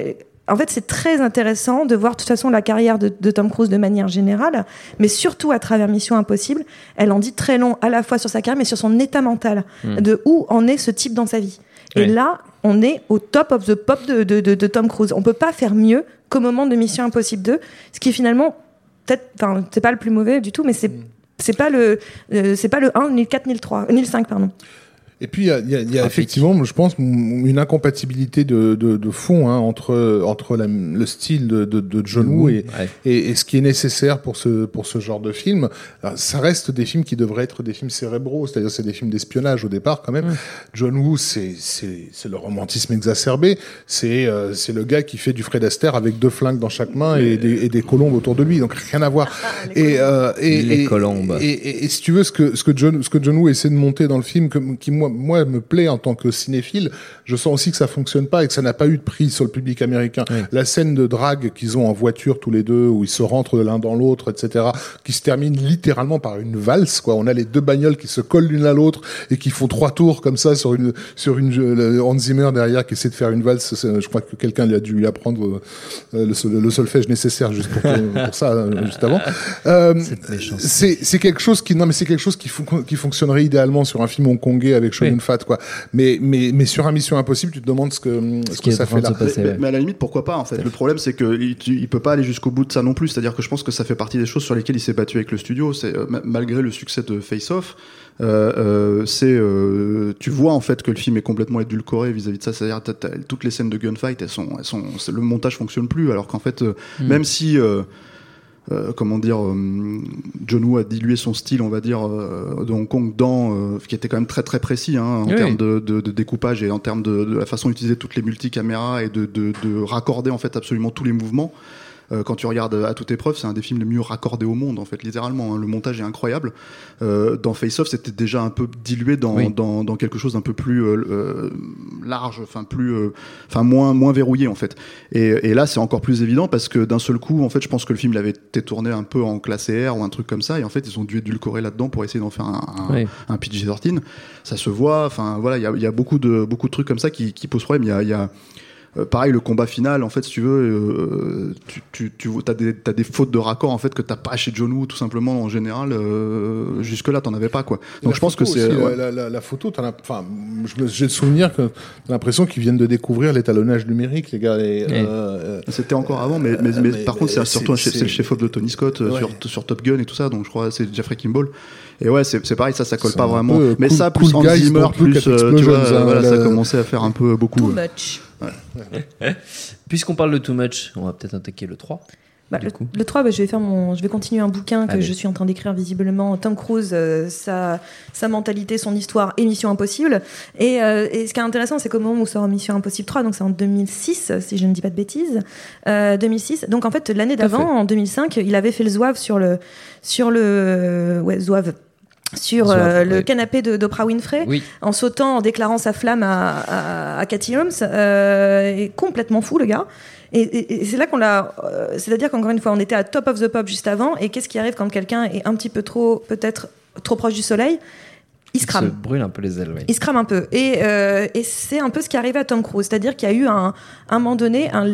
en fait, c'est très intéressant de voir de toute façon la carrière de, de Tom Cruise de manière générale, mais surtout à travers Mission Impossible. Elle en dit très long à la fois sur sa carrière, mais sur son état mental, mmh. de où en est ce type dans sa vie. Et ouais. là, on est au top of the pop de, de, de, de Tom Cruise. On peut pas faire mieux qu'au moment de Mission Impossible deux, ce qui est finalement peut-être, enfin, c'est pas le plus mauvais du tout, mais c'est mmh. c'est pas le euh, c'est pas le un, ni le quatre, ni le trois, ni le cinq, pardon. Et puis il y a, y a, y a effectivement, je pense, une incompatibilité de, de, de fond hein, entre entre la, le style de, de, de John Woo et, ouais. et, et ce qui est nécessaire pour ce pour ce genre de film. Alors, ça reste des films qui devraient être des films cérébraux, c'est-à-dire c'est des films d'espionnage au départ quand même. Mmh. John Woo, c'est c'est c'est le romantisme exacerbé. C'est euh, c'est le gars qui fait du Fred Astaire avec deux flingues dans chaque main et des, et des colombes autour de lui. Donc rien à voir. Ah, et, euh, et les et, colombes. Et, et, et, et si tu veux ce que ce que John ce que John Woo essaie de monter dans le film, que, qui moi moi me plaît en tant que cinéphile, je sens aussi que ça fonctionne pas et que ça n'a pas eu de prise sur le public américain. Oui. La scène de drague qu'ils ont en voiture tous les deux, où ils se rentrent l'un dans l'autre, et cetera, qui se termine littéralement par une valse, quoi. On a les deux bagnoles qui se collent l'une à l'autre et qui font trois tours comme ça sur une sur une le Hans Zimmer derrière qui essaie de faire une valse. Je crois que quelqu'un a dû lui apprendre le, le solfège nécessaire juste pour, pour ça juste avant. Euh, c'est c'est quelque chose qui non mais c'est quelque chose qui fon- qui fonctionnerait idéalement sur un film hongkongais avec Chow Yun-fat, quoi. Mais, mais, mais sur un Mission Impossible, tu te demandes ce que, ce que ça fait là. Passer, mais, ouais. mais à la limite, pourquoi pas, en fait. Le problème, c'est qu'il il peut pas aller jusqu'au bout de ça non plus. C'est-à-dire que je pense que ça fait partie des choses sur lesquelles il s'est battu avec le studio. C'est, euh, malgré le succès de Face Off, euh, euh, c'est, euh, tu vois, en fait, que le film est complètement édulcoré vis-à-vis de ça. C'est-à-dire, t'as, t'as, toutes les scènes de gunfight, elles sont, elles sont, le montage fonctionne plus. Alors qu'en fait, euh, mm. même si, euh, Euh, comment dire, euh, John Woo a dilué son style, on va dire, euh, de Hong Kong dans, euh, qui était quand même très très précis hein, en oui. termes de, de, de découpage et en termes de, de la façon d'utiliser toutes les multicaméras et de, de, de raccorder en fait absolument tous les mouvements. Euh, quand tu regardes À toute épreuve, c'est un des films les mieux raccordés au monde, en fait, littéralement. Hein. Le montage est incroyable. Euh, dans Face Off, c'était déjà un peu dilué dans, oui. dans, dans quelque chose d'un peu plus euh, euh, large, enfin plus, enfin euh, moins, moins verrouillé, en fait. Et, et là, c'est encore plus évident parce que d'un seul coup, en fait, je pense que le film il avait été tourné un peu en classé R ou un truc comme ça, et en fait, ils ont dû édulcorer là-dedans pour essayer d'en faire un, un, oui. un P G treize. Ça se voit. Enfin, voilà, il y a, y a beaucoup de, beaucoup de trucs comme ça qui, qui posent problème. Il y a, il y a Euh, pareil, le combat final, en fait, si tu veux, euh, tu, tu, tu t'as des, t'as des fautes de raccord, en fait, que t'as pas chez John Woo, tout simplement, en général. Euh, jusque-là, t'en avais pas, quoi. Donc, je pense que c'est. Aussi, ouais. la, la, la photo, t'en as, enfin, j'ai le souvenir que t'as l'impression qu'ils viennent de découvrir l'étalonnage numérique, les gars. Et, ouais. euh, C'était encore avant, mais, mais, mais, mais par mais, contre, c'est mais surtout c'est, c'est le chef-op de Tony Scott ouais. sur, sur Top Gun et tout ça, donc je crois que c'est Jeffrey Kimball. Et ouais, c'est, c'est pareil, ça, ça colle c'est pas vraiment. Mais cool, ça, plus cool Hans Zimmer, plus, euh, tu vois, hein, voilà, ça commençait à faire un peu beaucoup. Too much. Ouais. Puisqu'on parle de Too Much, on va peut-être attaquer le trois. Bah, le, le trois, bah, je vais faire mon, je vais continuer un bouquin que Allez. je suis en train d'écrire visiblement. Tom Cruise, euh, sa, sa mentalité, son histoire et Mission Impossible. Et, euh, et ce qui est intéressant, c'est qu'au moment où sort Mission Impossible trois, donc c'est en deux mille six, si je ne dis pas de bêtises, euh, deux mille six. Donc en fait, l'année d'avant, en deux mille cinq, il avait fait le zouave sur le, sur le, ouais, zouave. sur Zouave, euh, le ouais. canapé de, d'Oprah Winfrey, oui. en sautant, en déclarant sa flamme à, à, à Katie Holmes, euh, et complètement fou le gars. Et, et, et c'est là qu'on l'a, euh, c'est-à-dire qu'encore une fois, on était à top of the pop juste avant, et qu'est-ce qui arrive quand quelqu'un est un petit peu trop, peut-être trop proche du soleil? Il se crame. Il se brûle un peu les ailes, oui. Il se crame un peu. Et, euh, et c'est un peu ce qui est arrivé à Tom Cruise, c'est-à-dire qu'il y a eu un, un moment donné un,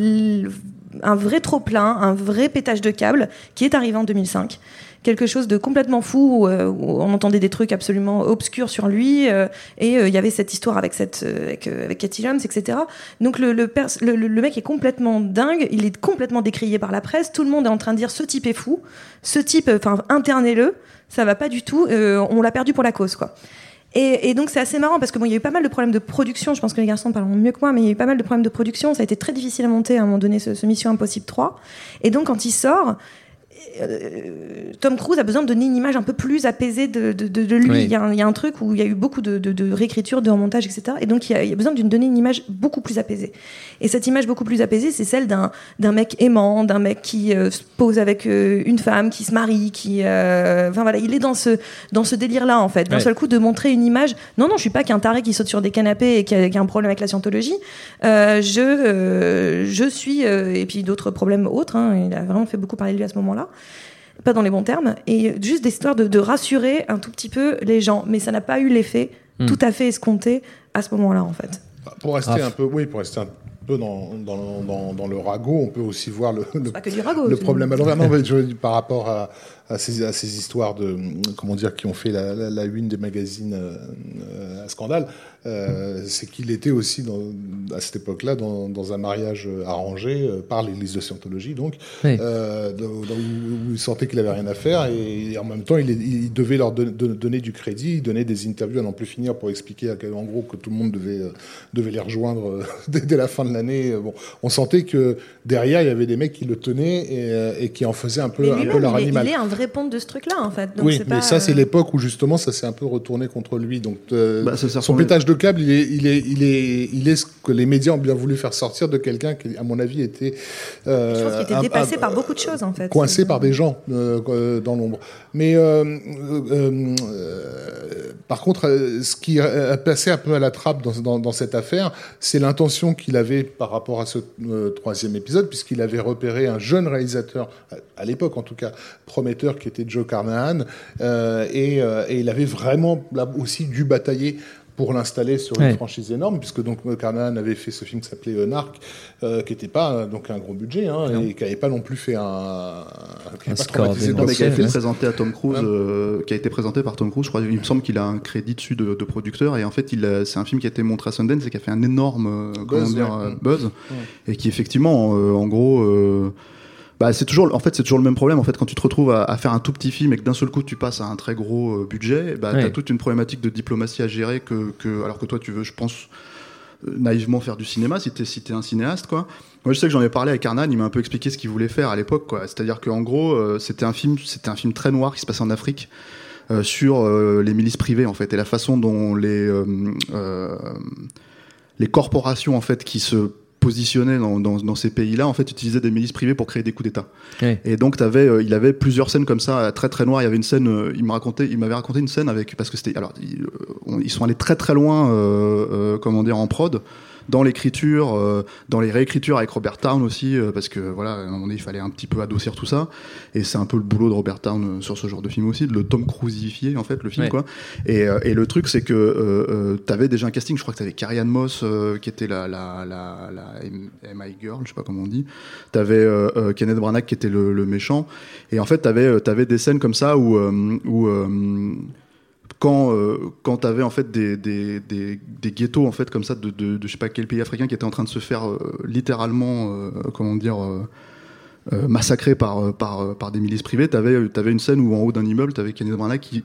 un vrai trop-plein, un vrai pétage de câble qui est arrivé en deux mille cinq. Quelque chose de complètement fou où, euh, où on entendait des trucs absolument obscurs sur lui euh, et il euh, y avait cette histoire avec cette euh, avec, euh, avec Katie Holmes, et cetera. Donc le le, pers- le le mec est complètement dingue, il est complètement décrié par la presse, tout le monde est en train de dire ce type est fou, ce type, enfin internez-le, ça va pas du tout, euh, on l'a perdu pour la cause, quoi. Et, et donc c'est assez marrant parce que bon, il y a eu pas mal de problèmes de production. Je pense que les garçons parleront mieux que moi, mais il y a eu pas mal de problèmes de production. Ça a été très difficile à monter à un moment donné ce, ce Mission Impossible trois. Et donc quand il sort, Euh, Tom Cruise a besoin de donner une image un peu plus apaisée de, de, de, de lui. Oui. Il, y a un, il y a un truc où il y a eu beaucoup de, de, de réécriture, de remontage, et cetera. Et donc il y a, il y a besoin de donner une image beaucoup plus apaisée. Et cette image beaucoup plus apaisée, c'est celle d'un, d'un mec aimant, d'un mec qui euh, se pose avec euh, une femme, qui se marie, qui, euh, enfin voilà, il est dans ce dans ce délire-là en fait. D'un ouais. seul coup, de montrer une image. Non, non, je suis pas qu'un taré qui saute sur des canapés et qui a, qui a un problème avec la scientologie. Euh, je euh, je suis euh, et puis d'autres problèmes autres. Hein, il a vraiment fait beaucoup parler de lui à ce moment-là. Pas dans les bons termes, et juste d'histoire de, de rassurer un tout petit peu les gens, mais ça n'a pas eu l'effet mmh. tout à fait escompté à ce moment-là, en fait. Pour rester ah. un peu, oui, pour rester un peu dans, dans, dans, dans le ragot, on peut aussi voir le, le, pas que du ragot, le c'est problème une... à l'envers. Non, mais je veux dire, par rapport à, à, ces, à ces histoires de, comment dire, qui ont fait la, la, la une des magazines euh, à scandale, euh, c'est qu'il était aussi, dans, à cette époque-là, dans, dans un mariage arrangé euh, par l'église de Scientologie, donc, oui. euh, dans, dans, où il sentait qu'il avait rien à faire, et, et en même temps, il, il devait leur de, de, donner du crédit, il donnait des interviews à n'en plus finir pour expliquer, à quel, en gros, que tout le monde devait, euh, devait les rejoindre euh, dès, dès la fin de l'année. Bon, on sentait que derrière, il y avait des mecs qui le tenaient et, euh, et qui en faisaient un peu, un peu leur il animal. Il est un vrai ponte de ce truc-là, en fait. Donc oui, c'est mais pas, ça, c'est euh... l'époque où justement, ça s'est un peu retourné contre lui. Donc, euh, bah, son pétage de câble, il est, il est, il est, il est ce que les médias ont bien voulu faire sortir de quelqu'un qui, à mon avis, était. Euh, Je pense qu'il était un, dépassé un, par beaucoup de choses, en fait. Coincé par des gens euh, dans l'ombre. Mais euh, euh, euh, par contre, ce qui a passé un peu à la trappe dans, dans, dans cette affaire, c'est l'intention qu'il avait par rapport à ce euh, troisième épisode, puisqu'il avait repéré un jeune réalisateur, à l'époque en tout cas, prometteur, qui était Joe Carnahan, euh, et, euh, et il avait vraiment là aussi dû batailler pour l'installer sur une ouais. franchise énorme, puisque donc Carnahan avait fait ce film qui s'appelait euh, Narc, euh, qui n'était pas euh, donc un gros budget, hein, et qui n'avait pas non plus fait un, un, un score des mais qui a été présenté à Tom Cruise, ouais. euh, qui a été présenté par Tom Cruise. Je crois, il me semble qu'il a un crédit dessus de, de producteur, et en fait, il a, c'est un film qui a été montré à Sundance et qui a fait un énorme euh, buzz, comment dire, ouais. euh, buzz, ouais. et qui effectivement, euh, en gros. Euh, Bah, c'est toujours, en fait, c'est toujours le même problème. En fait, quand tu te retrouves à, à faire un tout petit film et que d'un seul coup tu passes à un très gros euh, budget, bah, ouais. t'as toute une problématique de diplomatie à gérer que, que, alors que toi, tu veux, je pense, euh, naïvement faire du cinéma si t'es, si t'es un cinéaste, quoi. Moi, je sais que j'en ai parlé avec Carnahan, il m'a un peu expliqué ce qu'il voulait faire à l'époque, quoi. C'est-à-dire qu'en gros, euh, c'était un film, c'était un film très noir qui se passait en Afrique. Euh, sur euh, les milices privées, en fait, et la façon dont les euh, euh, les corporations, en fait, qui se positionné dans, dans, dans ces pays-là, en fait, utilisaient des milices privées pour créer des coups d'État. Oui. Et donc, t'avais, euh, il avait plusieurs scènes comme ça, très très noires. Il y avait une scène, euh, il me racontait, il m'avait raconté une scène avec, parce que c'était, alors, ils, on, ils sont allés très très loin, euh, euh, comment dire, en prod, dans l'écriture, euh, dans les réécritures avec Robert Town aussi, euh, parce que voilà, à un moment donné, il fallait un petit peu adoucir tout ça. Et c'est un peu le boulot de Robert Town euh, sur ce genre de film aussi, de le Tom Cruisifier, en fait, le film, ouais. quoi. Et, euh, et le truc, c'est que euh, euh, t'avais déjà un casting, je crois que t'avais Carrie-Anne Moss, euh, qui était la, la, la, la M I Girl, je sais pas comment on dit. T'avais euh, euh, Kenneth Branagh, qui était le, le méchant. Et en fait, t'avais, t'avais des scènes comme ça où, euh, où euh, quand euh, quand t'avais en fait des des des des ghettos en fait comme ça de de, de je sais pas quel pays africain qui était en train de se faire euh, littéralement euh, comment dire euh, euh, massacrés par par par des milices privées, t'avais t'avais une scène où en haut d'un immeuble t'avais Kenneth Branagh qui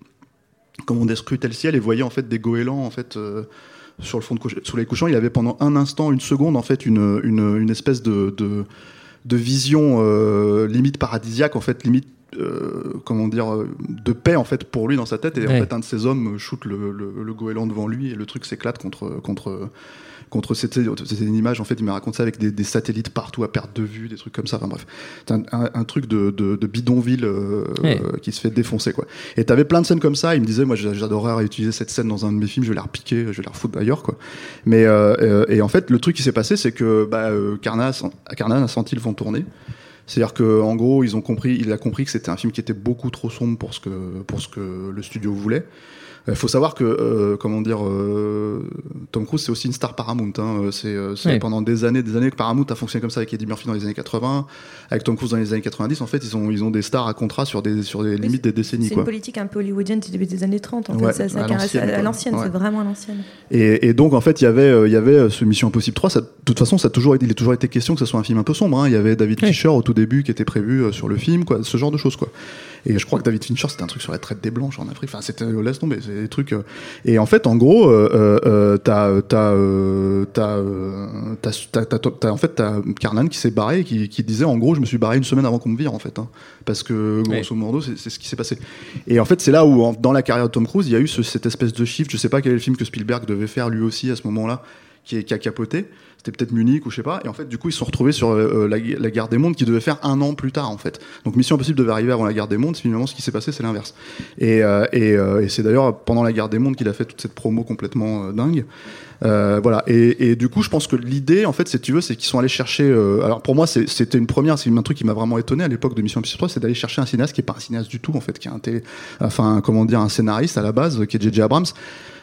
comment on scrutait le ciel et voyait en fait des goélands en fait euh, sur le fond de couch- sous les couchants. Il avait pendant un instant, une seconde en fait une une une espèce de de de vision euh, limite paradisiaque en fait, limite Euh, comment dire, de paix en fait pour lui dans sa tête, et ouais. en fait un de ses hommes shoot le, le, le goéland devant lui et le truc s'éclate contre contre contre c'était c'était une image en fait, il m'a raconté ça avec des, des satellites partout à perte de vue, des trucs comme ça, enfin bref, c'est un, un, un truc de, de, de bidonville euh, ouais. euh, qui se fait défoncer quoi. Et t'avais plein de scènes comme ça, il me disait moi j'adorerais utiliser cette scène dans un de mes films, je vais la repiquer, je vais la refoutre ailleurs quoi. Mais euh, et en fait le truc qui s'est passé c'est que bah, euh, Carnahan, Carnahan a senti le vent tourner. C'est-à-dire que, en gros, ils ont compris, il a compris que c'était un film qui était beaucoup trop sombre pour ce que, pour ce que le studio voulait. Il faut savoir que, euh, comment dire, euh, Tom Cruise, c'est aussi une star Paramount. Hein. C'est, c'est oui. pendant des années, des années que Paramount a fonctionné comme ça avec Eddie Murphy dans les années quatre-vingts, avec Tom Cruise dans les années quatre-vingt-dix. En fait, ils ont, ils ont des stars à contrat sur des, sur des limites des décennies. C'est quoi. une politique un peu hollywoodienne du début des années trente. En ouais, fait, ça, ça à l'ancienne, à l'ancienne ouais. c'est vraiment à l'ancienne. Et, et donc, en fait, il y avait, il y avait ce Mission Impossible trois. Ça, de toute façon, ça a toujours été, il a toujours été question que ce soit un film un peu sombre. Hein. Il y avait David oui. Fincher au tout début qui était prévu sur le film, quoi, ce genre de choses, quoi. Et je crois que David Fincher, c'était un truc sur la traite des blanches en Afrique. Enfin, c'était, laisse tomber, c'est des trucs. Euh... Et en fait, en gros, euh, euh, t'as, t'as, euh, t'as, euh, t'as, t'as, t'as, t'as, en fait, t'as Carnahan qui s'est barré, qui, qui disait, en gros, je me suis barré une semaine avant qu'on me vire, en fait, hein, parce que grosso modo, c'est, c'est ce qui s'est passé. Et en fait, c'est là où, en, dans la carrière de Tom Cruise, il y a eu ce, cette espèce de shift. Je sais pas quel est le film que Spielberg devait faire lui aussi à ce moment-là, qui, qui a capoté. C'était peut-être Munich ou je sais pas, et en fait du coup ils se sont retrouvés sur euh, la, la guerre des mondes qui devait faire un an plus tard en fait. Donc Mission Impossible devait arriver avant la guerre des mondes, finalement ce qui s'est passé c'est l'inverse. Et, euh, et, euh, et c'est d'ailleurs pendant la guerre des mondes qu'il a fait toute cette promo complètement euh, dingue. Euh, voilà. Et, et du coup je pense que l'idée en fait, si tu veux, c'est qu'ils sont allés chercher. Euh, alors pour moi c'est, c'était une première, c'est un truc qui m'a vraiment étonné à l'époque de Mission Impossible trois, c'est d'aller chercher un cinéaste qui est pas un cinéaste du tout en fait, qui est un télé, enfin comment dire un scénariste à la base, qui est J J Abrams.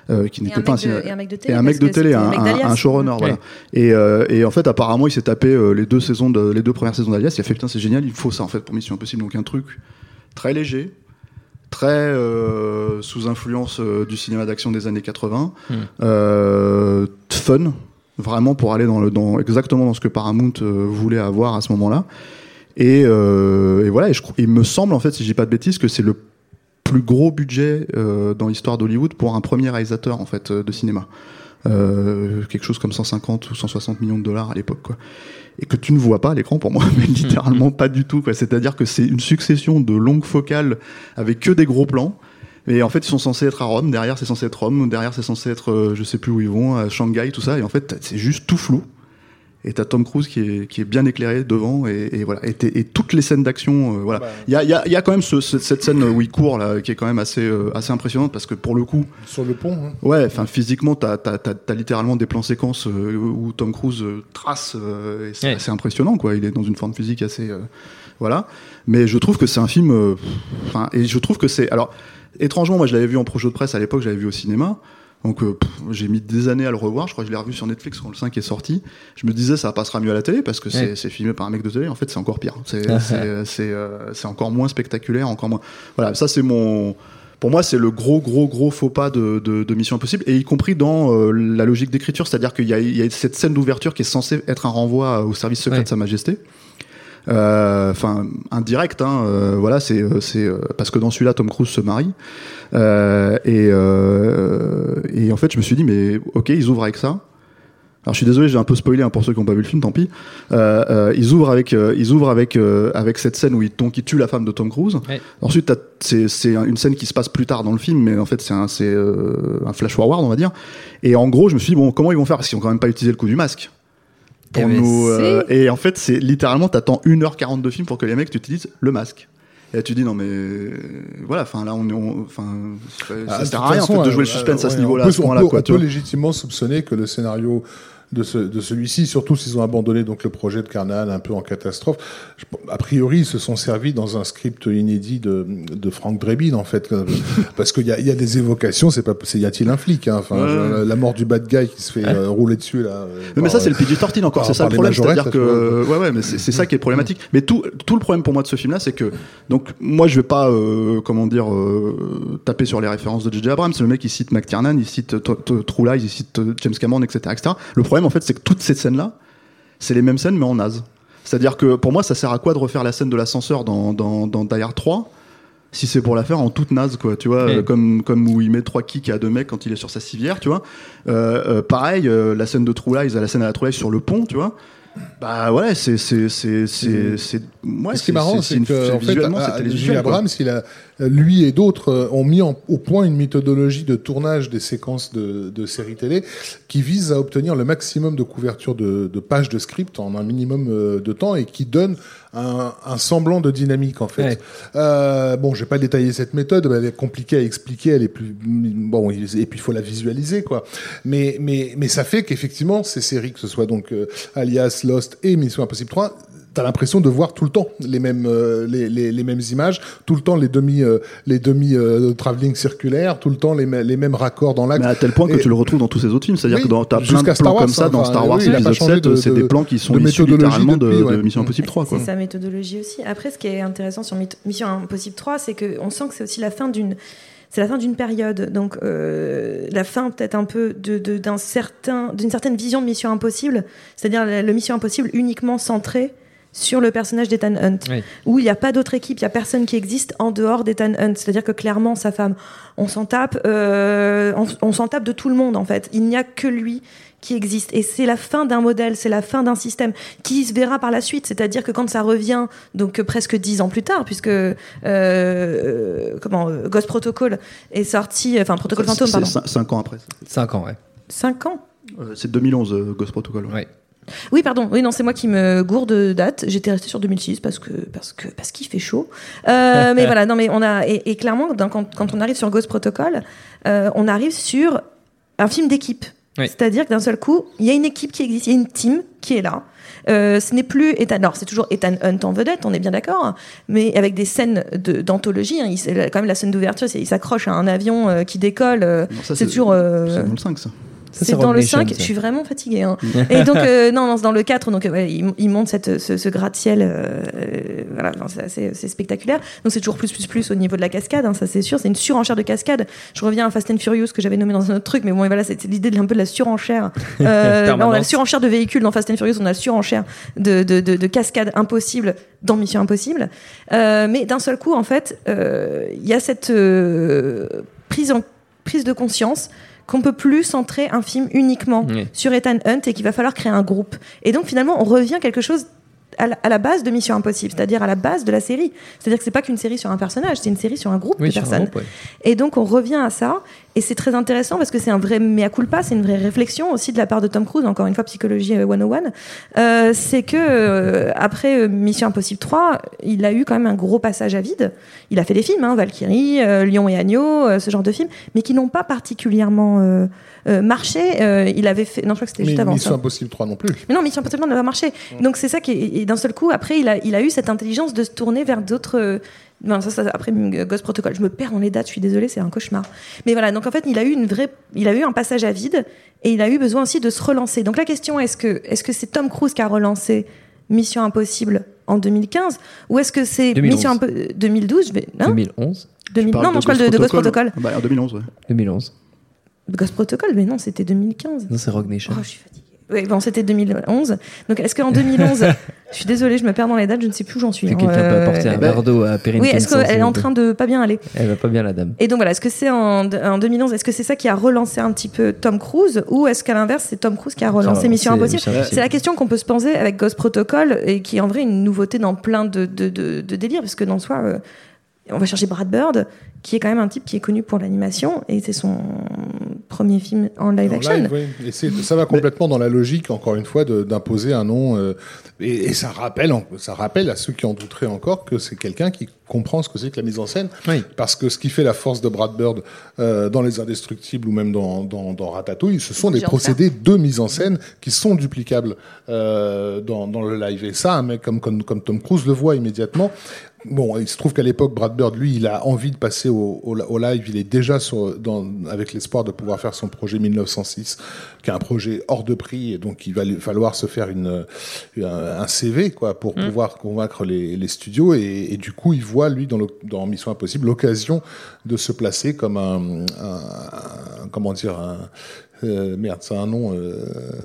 Euh, qui n'était un pas un, mec de- ciné- et un mec de télé, et un mec parce de que télé, c'était un, le mec un- d'Alias. un showrunner, Ouais. voilà. Et, euh, et en fait, apparemment, il s'est tapé euh, les deux saisons, de, les deux premières saisons d'Alias. Il a fait putain, c'est génial, il faut ça en fait pour Mission Impossible. Donc un truc très léger, très euh, sous influence euh, du cinéma d'action des années quatre-vingts, Mm. euh, fun, vraiment pour aller dans le, dans exactement dans ce que Paramount euh, voulait avoir à ce moment-là. Et, euh, et voilà, et je, il me semble en fait, si je dis pas de bêtises, que c'est le plus gros budget euh, dans l'histoire d'Hollywood pour un premier réalisateur en fait euh, de cinéma. Euh, quelque chose comme cent cinquante ou cent soixante millions de dollars à l'époque, quoi. Et que tu ne vois pas à l'écran pour moi, mais littéralement pas du tout, quoi. C'est-à-dire que c'est une succession de longues focales avec que des gros plans. Et en fait, ils sont censés être à Rome. Derrière, c'est censé être Rome. Derrière, c'est censé être, euh, je sais plus où ils vont, à Shanghai, tout ça. Et en fait, c'est juste tout flou. Et t'as Tom Cruise qui est, qui est bien éclairé devant, et, et voilà. Et, t'es- et toutes les scènes d'action, euh, voilà. Bah. Il y a, il y, a, il y a quand même ce, ce- cette scène où il court, là, qui est quand même assez, euh, assez impressionnante, parce que pour le coup, Sur le pont, hein. ouais, enfin, physiquement, t'as, t'as, t'as, t'as littéralement des plans séquences euh, où Tom Cruise euh, trace, euh, et c'est Ouais. assez impressionnant, quoi. Il est dans une forme physique assez, euh, voilà. Mais je trouve que c'est un film, euh, enfin, et je trouve que c'est, alors, étrangement, moi, je l'avais vu en projet de presse à l'époque, je l'avais vu au cinéma. Donc euh, pff, j'ai mis des années à le revoir, je crois que je l'ai revu sur Netflix quand le cinq est sorti. Je me disais ça passera mieux à la télé parce que c'est, Ouais. c'est filmé par un mec de télé, en fait c'est encore pire. C'est, Ah, c'est, c'est, euh, c'est encore moins spectaculaire, encore moins... Voilà, ça c'est mon... Pour moi c'est le gros gros gros faux pas de, de, de Mission Impossible, et y compris dans euh, la logique d'écriture, c'est-à-dire qu'il y a, il y a cette scène d'ouverture qui est censée être un renvoi au service secret Ouais. de Sa Majesté. Enfin, indirect, hein, euh, voilà, c'est, euh, c'est euh, parce que dans celui-là, Tom Cruise se marie, euh, et, euh, et en fait, je me suis dit, mais ok, ils ouvrent avec ça. Alors, je suis désolé, j'ai un peu spoilé hein, pour ceux qui n'ont pas vu le film, tant pis. Euh, euh, ils ouvrent avec, euh, ils ouvrent avec, euh, avec cette scène où ils, donc, ils tuent la femme de Tom Cruise. Ouais. Ensuite, t'as- c'est, c'est une scène qui se passe plus tard dans le film, mais en fait, c'est un, c'est euh, un flash forward, on va dire. Et en gros, je me suis dit, bon, comment ils vont faire, parce qu'ils ont quand même pas utilisé le coup du masque. Pour Eh ben, nous, euh, si. et en fait, c'est littéralement, t'attends une heure quarante de film pour que les mecs utilisent le masque. Et là, tu dis, non, mais euh, voilà, enfin, là, on est, on- enfin, ça, Ah, ça de sert toute à rien, en façon, fait, de jouer le euh, suspense à ce ouais, niveau-là, on à peut- ce point-là, on peut, quoi, on tu peut vois. légitimement soupçonner que le scénario de, ce, de celui-ci, surtout s'ils ont abandonné donc le projet de Carnahan un peu en catastrophe, je- a priori ils se sont servis dans un script inédit de, de Frank Drebin en fait, euh, parce qu'il y a, il y a des évocations, c'est pas, c'est y a-t-il un flic, hein, enfin, Ouais. je- la mort du bad guy qui se fait euh, rouler dessus là. euh, Mais, mais par, ça, c'est euh, le P G quatorze encore, par- c'est ça par le les problème, majorettes, c'est-à-dire là, tu que, ouais, ouais, mais c'est, c'est ça qui est problématique. Mais tout, tout le problème pour moi de ce film-là, c'est que, donc, moi, je vais pas, euh, comment dire, euh, taper sur les références de J J Abrams. Le mec, il cite McTiernan, il cite T- T- True Lies, il cite euh, James Cameron, et cetera, et cetera. Le problème, en fait, c'est que toutes ces scènes-là, c'est les mêmes scènes, mais en naze. C'est-à-dire que, pour moi, ça sert à quoi de refaire la scène de l'ascenseur dans, dans, dans Die Hard trois, si c'est pour la faire en toute naze, quoi, tu vois, Ouais. euh, comme, comme où il met trois kicks à deux mecs quand il est sur sa civière, tu vois. Euh, euh, pareil, euh, la scène de True Lies, la scène à la True Lies sur le pont, tu vois. Bah ouais, c'est c'est c'est c'est c'est ouais, Ce qui est marrant, c'est une- que en fait, visuellement, à- c'était J J visuel, quoi. Abrams, il a, lui et d'autres euh, ont mis en- au point une méthodologie de tournage des séquences de, de séries télé qui vise à obtenir le maximum de couverture de, de pages de script en un minimum euh, de temps et qui donne un, un semblant de dynamique en fait. Ouais. Euh, bon, je vais pas détailler cette méthode, elle est compliquée à expliquer, elle est plus bon, et puis il faut la visualiser quoi. Mais mais mais ça fait qu'effectivement ces séries, que ce soit donc euh, Alias, Lost et Mission Impossible trois, t'as l'impression de voir tout le temps les mêmes euh, les, les, les mêmes images, tout le temps les demi euh, les demi euh, travelling circulaires, tout le temps les, les mêmes raccords dans l'axe. Mais à tel point que Et- tu le retrouves dans tous ces autres films, c'est-à-dire Oui, que dans, t'as plein jusqu'à de Star plans Wars, comme ça hein, dans enfin, Star Wars oui, il a pas épisode changé sept, de- c'est de- des plans qui sont de issus méthodologie littéralement de, depuis, ouais. de Mission Impossible trois, quoi. C'est sa méthodologie aussi. Après, ce qui est intéressant sur Myth- Mission Impossible trois, c'est qu'on sent que c'est aussi la fin d'une. C'est la fin d'une période, donc euh, la fin peut-être un peu de, de, d'un certain, d'une certaine vision de Mission Impossible, c'est-à-dire le, le Mission Impossible uniquement centré sur le personnage d'Ethan Hunt, Oui. où il n'y a pas d'autre équipe, il n'y a personne qui existe en dehors d'Ethan Hunt, c'est-à-dire que clairement sa femme, on s'en tape, euh, on, on s'en tape de tout le monde en fait, il n'y a que lui qui existe. Et c'est la fin d'un modèle, c'est la fin d'un système qui se verra par la suite. C'est-à-dire que quand ça revient, donc euh, presque dix ans plus tard, puisque euh, euh, comment euh, Ghost Protocol est sorti, enfin Protocol Phantom, C'est pardon. cin- cinq ans après. cinq ans, ouais. Cinq ans. Euh, C'est deux mille onze, euh, Ghost Protocol. ouais. Ouais. Oui, pardon. Oui, non, c'est moi qui me gourde de date. J'étais restée sur deux mille six parce que parce que parce qu'il fait chaud. Euh, mais voilà, non, mais on a et, et clairement dans- quand, quand on arrive sur Ghost Protocol, euh, on arrive sur un film d'équipe. Oui. C'est-à-dire que d'un seul coup, il y a une équipe qui existe, il y a une team qui est là. Euh, ce n'est plus Ethan, alors c'est toujours Ethan Hunt en vedette, on est bien d'accord, mais avec des scènes de, d'anthologie. Hein, il, c'est quand même la scène d'ouverture, c'est, il s'accroche à un avion euh, qui décolle. Euh, non, ça, c'est, c'est toujours. Euh, c'est dans le cinq, ça. C'est, Ça, c'est dans Rogue le Nation, cinq, ça. je suis vraiment fatiguée. Hein. Et donc, euh, non, non, c'est dans le quatre, donc ouais, il, il monte cette, ce, ce gratte-ciel, euh, voilà, enfin, c'est, assez, c'est spectaculaire. Donc c'est toujours plus, plus, plus au niveau de la cascade, hein, ça c'est sûr, c'est une surenchère de cascade. Je reviens à Fast and Furious que j'avais nommé dans un autre truc, mais bon, voilà, c'est, c'est l'idée de, un peu de la surenchère. Euh, là, on a la surenchère de véhicules dans Fast and Furious, on a la surenchère de, de, de, de cascades impossibles dans Mission Impossible. Euh, mais d'un seul coup, en fait, il euh, y a cette euh, prise, en, prise de conscience qu'on peut plus centrer un film uniquement oui. sur Ethan Hunt et qu'il va falloir créer un groupe. Et donc finalement, on revient quelque chose à la, à la base de Mission Impossible, c'est-à-dire à la base de la série. C'est-à-dire que c'est pas qu'une série sur un personnage, c'est une série sur un groupe oui, de personnes. Groupe, ouais. Et donc on revient à ça, et c'est très intéressant parce que c'est un vrai mea culpa, c'est une vraie réflexion aussi de la part de Tom Cruise, encore une fois psychologie cent un. Euh, c'est que euh, après Mission Impossible trois, il a eu quand même un gros passage à vide. Il a fait des films, hein, Valkyrie, euh, Lion et Agneau, euh, ce genre de films, mais qui n'ont pas particulièrement euh, euh, marché. Euh, il avait fait, non, je crois que c'était mais juste avant. Mission ça. Impossible trois non plus. Mais non, Mission Impossible trois n'a pas marché. Mmh. Donc c'est ça qui est, et d'un seul coup, après, il a, il a eu cette intelligence de se tourner vers d'autres. Euh, non, ça, ça, après Ghost Protocol, je me perds dans les dates, je suis désolée, c'est un cauchemar. Mais voilà, donc en fait, il a eu une vraie, il a eu un passage à vide et il a eu besoin aussi de se relancer. Donc la question, est-ce que, est-ce que c'est Tom Cruise qui a relancé Mission Impossible en deux mille quinze ou est-ce que c'est deux mille onze. Mission Impossible deux mille douze je vais, hein deux mille onze deux mille... Non, non, je parle de, de Ghost Protocol. Bah, en deux mille onze, ouais. deux mille onze Ghost Protocol, mais non, c'était deux mille quinze. Non, c'est Rogue Nation. Oh, je suis fatiguée. Oui, bon, c'était deux mille onze. Donc, est-ce qu'en deux mille onze, je suis désolée, je me perds dans les dates, je ne sais plus où j'en suis. Que hein, quelqu'un euh... peut apporter un bah, verre d'eau à Perrine Oui, est-ce Kenson, qu'elle est en train de pas bien aller? Elle va pas bien, la dame. Et donc voilà, est-ce que c'est en, en deux mille onze, est-ce que c'est ça qui a relancé un petit peu Tom Cruise ou est-ce qu'à l'inverse, c'est Tom Cruise qui a relancé Mission Impossible? C'est la question qu'on peut se poser avec Ghost Protocol et qui est en vrai une nouveauté dans plein de, de, de, de délires, parce que dans soi, euh, on va chercher Brad Bird, qui est quand même un type qui est connu pour l'animation, et c'est son premier film en live en action. Live, oui. Et c'est, ça va complètement dans la logique, encore une fois, de, d'imposer un nom. Euh, et, et ça rappelle, ça rappelle à ceux qui en douteraient encore que c'est quelqu'un qui comprend ce que c'est que la mise en scène. Oui. Parce que ce qui fait la force de Brad Bird euh, dans Les Indestructibles ou même dans, dans, dans Ratatouille, ce sont des procédés de mise en scène qui sont duplicables euh, dans, dans le live. Et ça, un mec comme, comme, comme Tom Cruise le voit immédiatement. Bon, il se trouve qu'à l'époque, Brad Bird, lui, il a envie de passer au, au, au live. Il est déjà sur, dans, avec l'espoir de pouvoir faire son projet mille neuf cent six, qui est un projet hors de prix, et donc il va lui falloir se faire une, un, un C V, quoi, pour mmh. pouvoir convaincre les, les studios. Et, et du coup, il voit, lui, dans, le, dans Mission Impossible, l'occasion de se placer comme un, un, un comment dire, un, euh, merde, c'est un nom. Euh,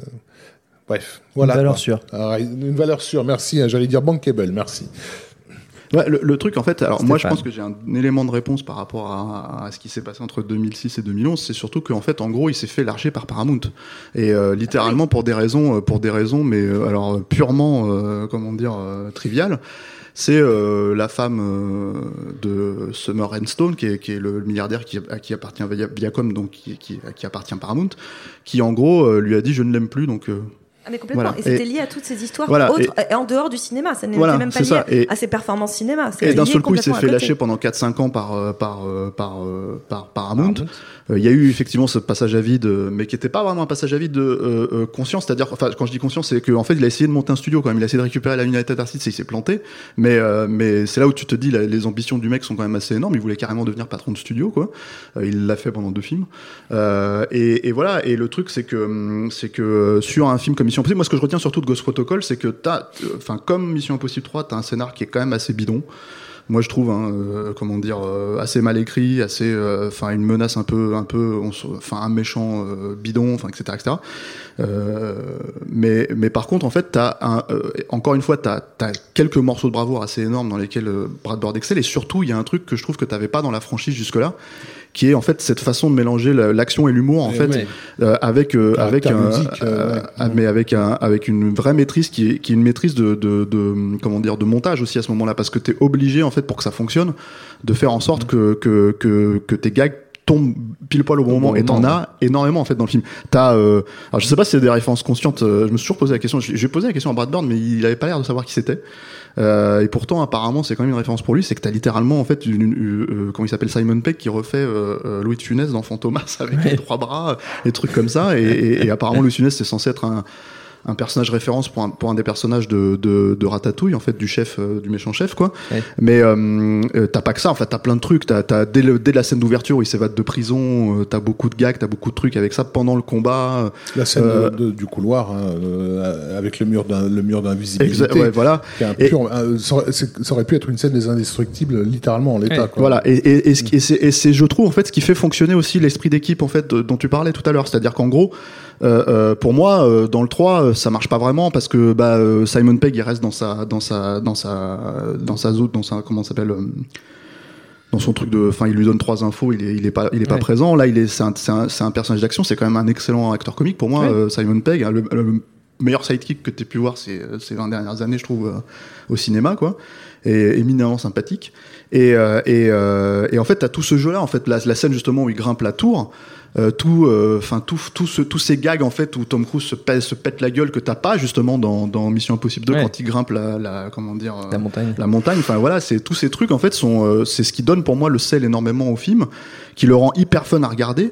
bref, voilà. Une valeur quoi. sûre. Alors, une valeur sûre. Merci. J'allais dire bankable. Merci. Ouais, le, le truc en fait, alors Stéphane. Moi je pense que j'ai un élément de réponse par rapport à, à ce qui s'est passé entre deux mille six et deux mille onze, c'est surtout qu'en fait en gros il s'est fait larger par Paramount et euh, littéralement pour des raisons, pour des raisons mais euh, alors purement euh, comment dire euh, triviales. C'est euh, la femme euh, de Summer Redstone, qui est, qui est le milliardaire qui, à qui appartient Viacom, donc qui, qui, qui appartient à Paramount, qui en gros euh, lui a dit je ne l'aime plus donc. Euh, Ah mais complètement. Voilà. Et c'était et lié à toutes ces histoires voilà, autres, et, et en dehors du cinéma. Ça n'était voilà, même pas lié ça. Et, à ses performances cinéma. Et d'un seul coup, il s'est fait lâcher pendant quatre cinq ans par, par, par, par, par Paramount. Il euh, y a eu effectivement ce passage à vide, mais qui n'était pas vraiment un passage à vide euh, euh, conscient. C'est-à-dire, enfin, quand je dis conscient, c'est qu'en fait, il a essayé de monter un studio quand même. Il a essayé de récupérer la United Artists et il s'est planté. Mais, euh, mais c'est là où tu te dis, la, les ambitions du mec sont quand même assez énormes. Il voulait carrément devenir patron de studio, quoi. Euh, il l'a fait pendant deux films. Euh, et, et voilà. Et le truc, c'est que, c'est que sur un film comme Mission Impossible, moi, ce que je retiens surtout de Ghost Protocol, c'est que t'as, enfin, comme Mission Impossible trois, t'as un scénar qui est quand même assez bidon. Moi, je trouve, hein, euh, comment dire, euh, assez mal écrit, assez, enfin, euh, une menace un peu, un peu, enfin, un méchant euh, bidon, enfin, et cetera, et cetera. Euh, mais, mais par contre, en fait, t'as un, euh, encore une fois, t'as, t'as quelques morceaux de bravoure assez énormes dans lesquels euh, Brad Bird excelle, et surtout, il y a un truc que je trouve que t'avais pas dans la franchise jusque-là, qui est en fait cette façon de mélanger l'action et l'humour en et fait ouais. euh, avec euh, avec un, musique, euh, ouais. euh, mais avec un avec une vraie maîtrise qui est qui est une maîtrise de de, de comment dire de montage aussi à ce moment-là, parce que t'es obligé en fait pour que ça fonctionne de faire en sorte mmh. que que que que tes gags tombe pile poil au bon moment, et t'en as énormément en fait dans le film. T'as, euh, alors je sais pas si c'est des références conscientes. Euh, je me suis toujours posé la question. J'ai posé la question à Brad Bird, mais il avait pas l'air de savoir qui c'était. Euh, et pourtant, apparemment, c'est quand même une référence pour lui. C'est que t'as littéralement en fait une, une, une, euh, comment il s'appelle, Simon Pegg qui refait euh, euh, Louis de Funès dans Fantomas avec ouais. les trois bras, des trucs comme ça. Et, et, et apparemment, Louis de Funès c'est censé être un un personnage référence pour un, pour un des personnages de, de, de Ratatouille, en fait, du chef, euh, du méchant chef, quoi. Ouais. Mais euh, euh, t'as pas que ça, en fait, t'as plein de trucs. T'as, t'as, dès, le, dès la scène d'ouverture où il s'évade de prison, euh, t'as beaucoup de gags, t'as beaucoup de trucs avec ça pendant le combat. La scène euh, de, de, du couloir, hein, euh, avec le mur, d'un, le mur d'invisibilité. Exa- ouais, voilà. Qui est un et, pur, euh, ça, aurait, ça aurait pu être une scène des Indestructibles, littéralement, en l'état. Ouais. Quoi. Voilà. Et, et, et, ce, et, c'est, et c'est, je trouve, en fait, ce qui fait fonctionner aussi l'esprit d'équipe, en fait, de, dont tu parlais tout à l'heure. C'est-à-dire qu'en gros, Euh, euh, pour moi, euh, dans le trois, ça marche pas vraiment parce que bah, euh, Simon Pegg il reste dans sa, dans sa, dans sa, dans sa zone, dans sa, comment ça s'appelle, euh, dans son truc de, enfin, il lui donne trois infos, il est, il est pas, il est pas ouais. présent. Là, il est, c'est un, c'est un, c'est un personnage d'action. C'est quand même un excellent acteur comique pour moi, ouais. euh, Simon Pegg. Hein, le, le meilleur sidekick que t'aies pu voir ces, ces vingt dernières années, je trouve, euh, au cinéma, quoi. Et éminemment sympathique. Et, euh, et, euh, et en fait, t'as tout ce jeu-là. En fait, la, la scène justement où il grimpe la tour. Euh, tout, enfin euh, tout, tout ce, tous ces gags en fait où Tom Cruise se pète, se pète la gueule que t'as pas justement dans, dans Mission Impossible deux ouais. quand il grimpe la, la comment dire euh, la montagne. La montagne. Enfin voilà, c'est tous ces trucs en fait sont, euh, c'est ce qui donne pour moi le sel énormément au film, qui le rend hyper fun à regarder.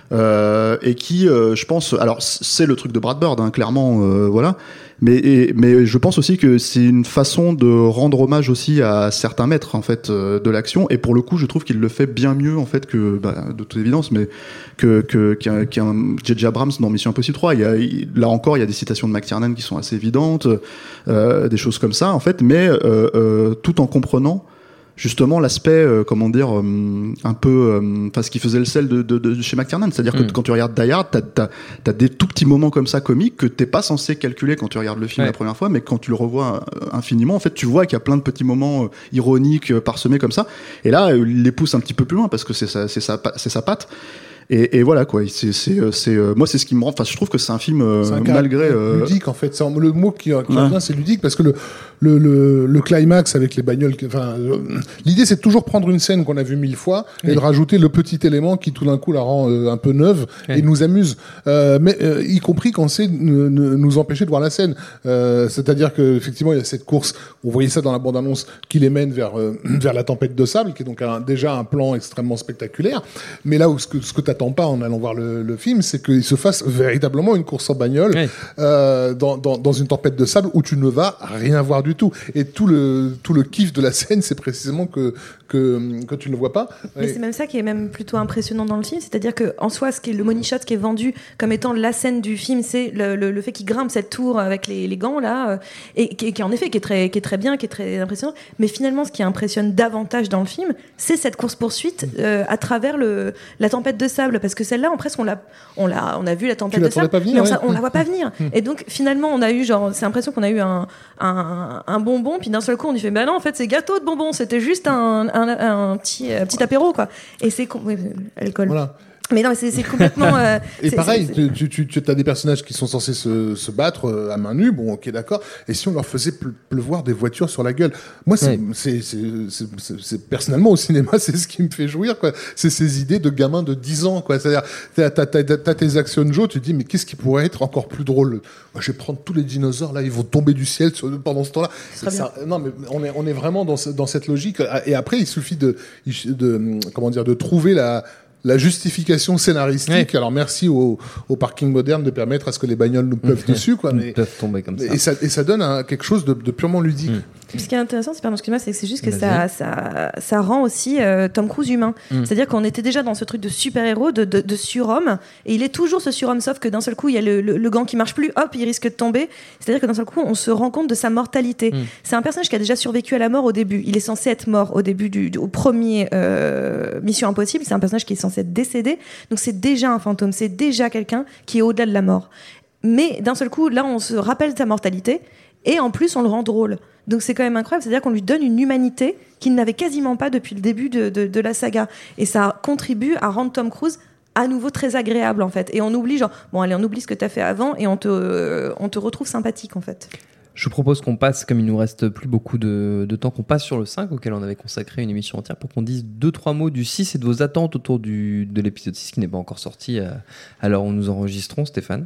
Euh, et qui, euh, je pense, alors c'est le truc de Brad Bird, hein, clairement, euh, voilà. Mais, et, mais je pense aussi que c'est une façon de rendre hommage aussi à certains maîtres en fait euh, de l'action. Et pour le coup, je trouve qu'il le fait bien mieux en fait que, bah, de toute évidence, mais que que qu'un, qu'un J J Abrams dans Mission Impossible trois. Il y a, il, là encore, il y a des citations de McTiernan qui sont assez évidentes, euh, des choses comme ça en fait, mais euh, euh, tout en comprenant. Justement l'aspect euh, comment dire euh, un peu enfin euh, ce qui faisait le sel de, de, de chez McTiernan, c'est-à-dire que mmh. quand tu regardes Die Hard t'as, t'as, t'as des tout petits moments comme ça comiques que t'es pas censé calculer quand tu regardes le film ouais. la première fois, mais quand tu le revois euh, infiniment en fait tu vois qu'il y a plein de petits moments euh, ironiques euh, parsemés comme ça, et là euh, il les pousse un petit peu plus loin parce que c'est sa, c'est sa, c'est sa patte. Et, et voilà quoi, c'est, c'est, c'est, euh, moi c'est ce qui me rend, enfin je trouve que c'est un film euh, c'est un malgré euh... ludique en fait. C'est le mot qui, qui ouais. revient, c'est ludique parce que le le, le le climax avec les bagnoles, enfin euh, l'idée c'est de toujours prendre une scène qu'on a vue mille fois oui. et de rajouter le petit élément qui tout d'un coup la rend euh, un peu neuve oui. et nous amuse, euh, mais euh, y compris quand c'est ne, ne, nous empêcher de voir la scène. Euh, c'est-à-dire que effectivement il y a cette course, on voyait ça dans la bande-annonce, qui les mène vers euh, vers la tempête de sable, qui est donc un, déjà un plan extrêmement spectaculaire. Mais là où ce que ce que t'attends pas en allant voir le, le film, c'est qu'il se fasse véritablement une course en bagnole oui. euh, dans, dans, dans une tempête de sable où tu ne vas rien voir du tout. Et tout le, tout le kiff de la scène, c'est précisément que, que, que tu ne le vois pas. Mais et... c'est même ça qui est même plutôt impressionnant dans le film, c'est-à-dire qu'en soi, ce qui est le money shot qui est vendu comme étant la scène du film, c'est le, le, le fait qu'il grimpe cette tour avec les, les gants là, euh, et qui, qui en effet qui est, très, qui est très bien, qui est très impressionnant. Mais finalement, ce qui impressionne davantage dans le film, c'est cette course-poursuite euh, à travers le, la tempête de sable, parce que celle-là, en presque, on l'a, on l'a, on a vu la tempête de sable, venir, mais on, ouais. on la voit pas venir. Et donc, finalement, on a eu genre, c'est l'impression qu'on a eu un, un, un bonbon, puis d'un seul coup, on lui fait, bah non, en fait, c'est gâteau de bonbon, c'était juste un, un, un petit, un petit apéro, quoi. Et c'est, oui, alcool. Voilà. Mais non, c'est, c'est complètement. Euh, et c'est, pareil, c'est, c'est... tu, tu, tu as des personnages qui sont censés se, se battre euh, à main nue, bon, ok, d'accord. Et si on leur faisait ple- pleuvoir des voitures sur la gueule, moi, c'est, ouais. c'est, c'est, c'est, c'est, c'est personnellement au cinéma, c'est ce qui me fait jouir, quoi. C'est ces idées de gamins de dix ans, quoi. C'est-à-dire, t'as, t'as, t'as, t'as tes Action Joe, tu te dis, mais qu'est-ce qui pourrait être encore plus drôle? Moi, je vais prendre tous les dinosaures là, ils vont tomber du ciel sur, pendant ce temps-là. Ça, non, mais on est, on est vraiment dans, ce, dans cette logique. Et après, il suffit de, de, comment dire, de trouver la. La justification scénaristique. Ouais. Alors merci au, au parking moderne de permettre à ce que les bagnoles nous pleuvent dessus, quoi. Mais, peuvent tomber comme ça. Et ça, et ça donne un, quelque chose de, de purement ludique. Mmh. Ce qui est intéressant, c'est, pardon, excuse-moi, c'est que c'est juste que ça, ça, ça rend aussi euh, Tom Cruise humain. Mmh. C'est-à-dire qu'on était déjà dans ce truc de super-héros, de, de, de surhomme, et il est toujours ce surhomme, sauf que d'un seul coup, il y a le, le, le gant qui marche plus, hop, il risque de tomber. C'est-à-dire que d'un seul coup, on se rend compte de sa mortalité. Mmh. C'est un personnage qui a déjà survécu à la mort au début. Il est censé être mort au début du, du au premier euh, Mission Impossible. C'est un personnage qui est censé être décédé. Donc c'est déjà un fantôme, c'est déjà quelqu'un qui est au-delà de la mort. Mais d'un seul coup, là, on se rappelle de sa mortalité, et en plus, on le rend drôle. Donc c'est quand même incroyable, c'est-à-dire qu'on lui donne une humanité qu'il n'avait quasiment pas depuis le début de, de, de la saga. Et ça contribue à rendre Tom Cruise à nouveau très agréable, en fait. Et on oublie, genre, bon, allez, on oublie ce que t'as fait avant, et on te, euh, on te retrouve sympathique, en fait. Je vous propose qu'on passe, comme il nous reste plus beaucoup de, de temps, qu'on passe sur le cinq, auquel on avait consacré une émission entière, pour qu'on dise deux, trois mots du six et de vos attentes autour du, de l'épisode six, qui n'est pas encore sorti à, à l'heure où nous enregistrons, Stéphane.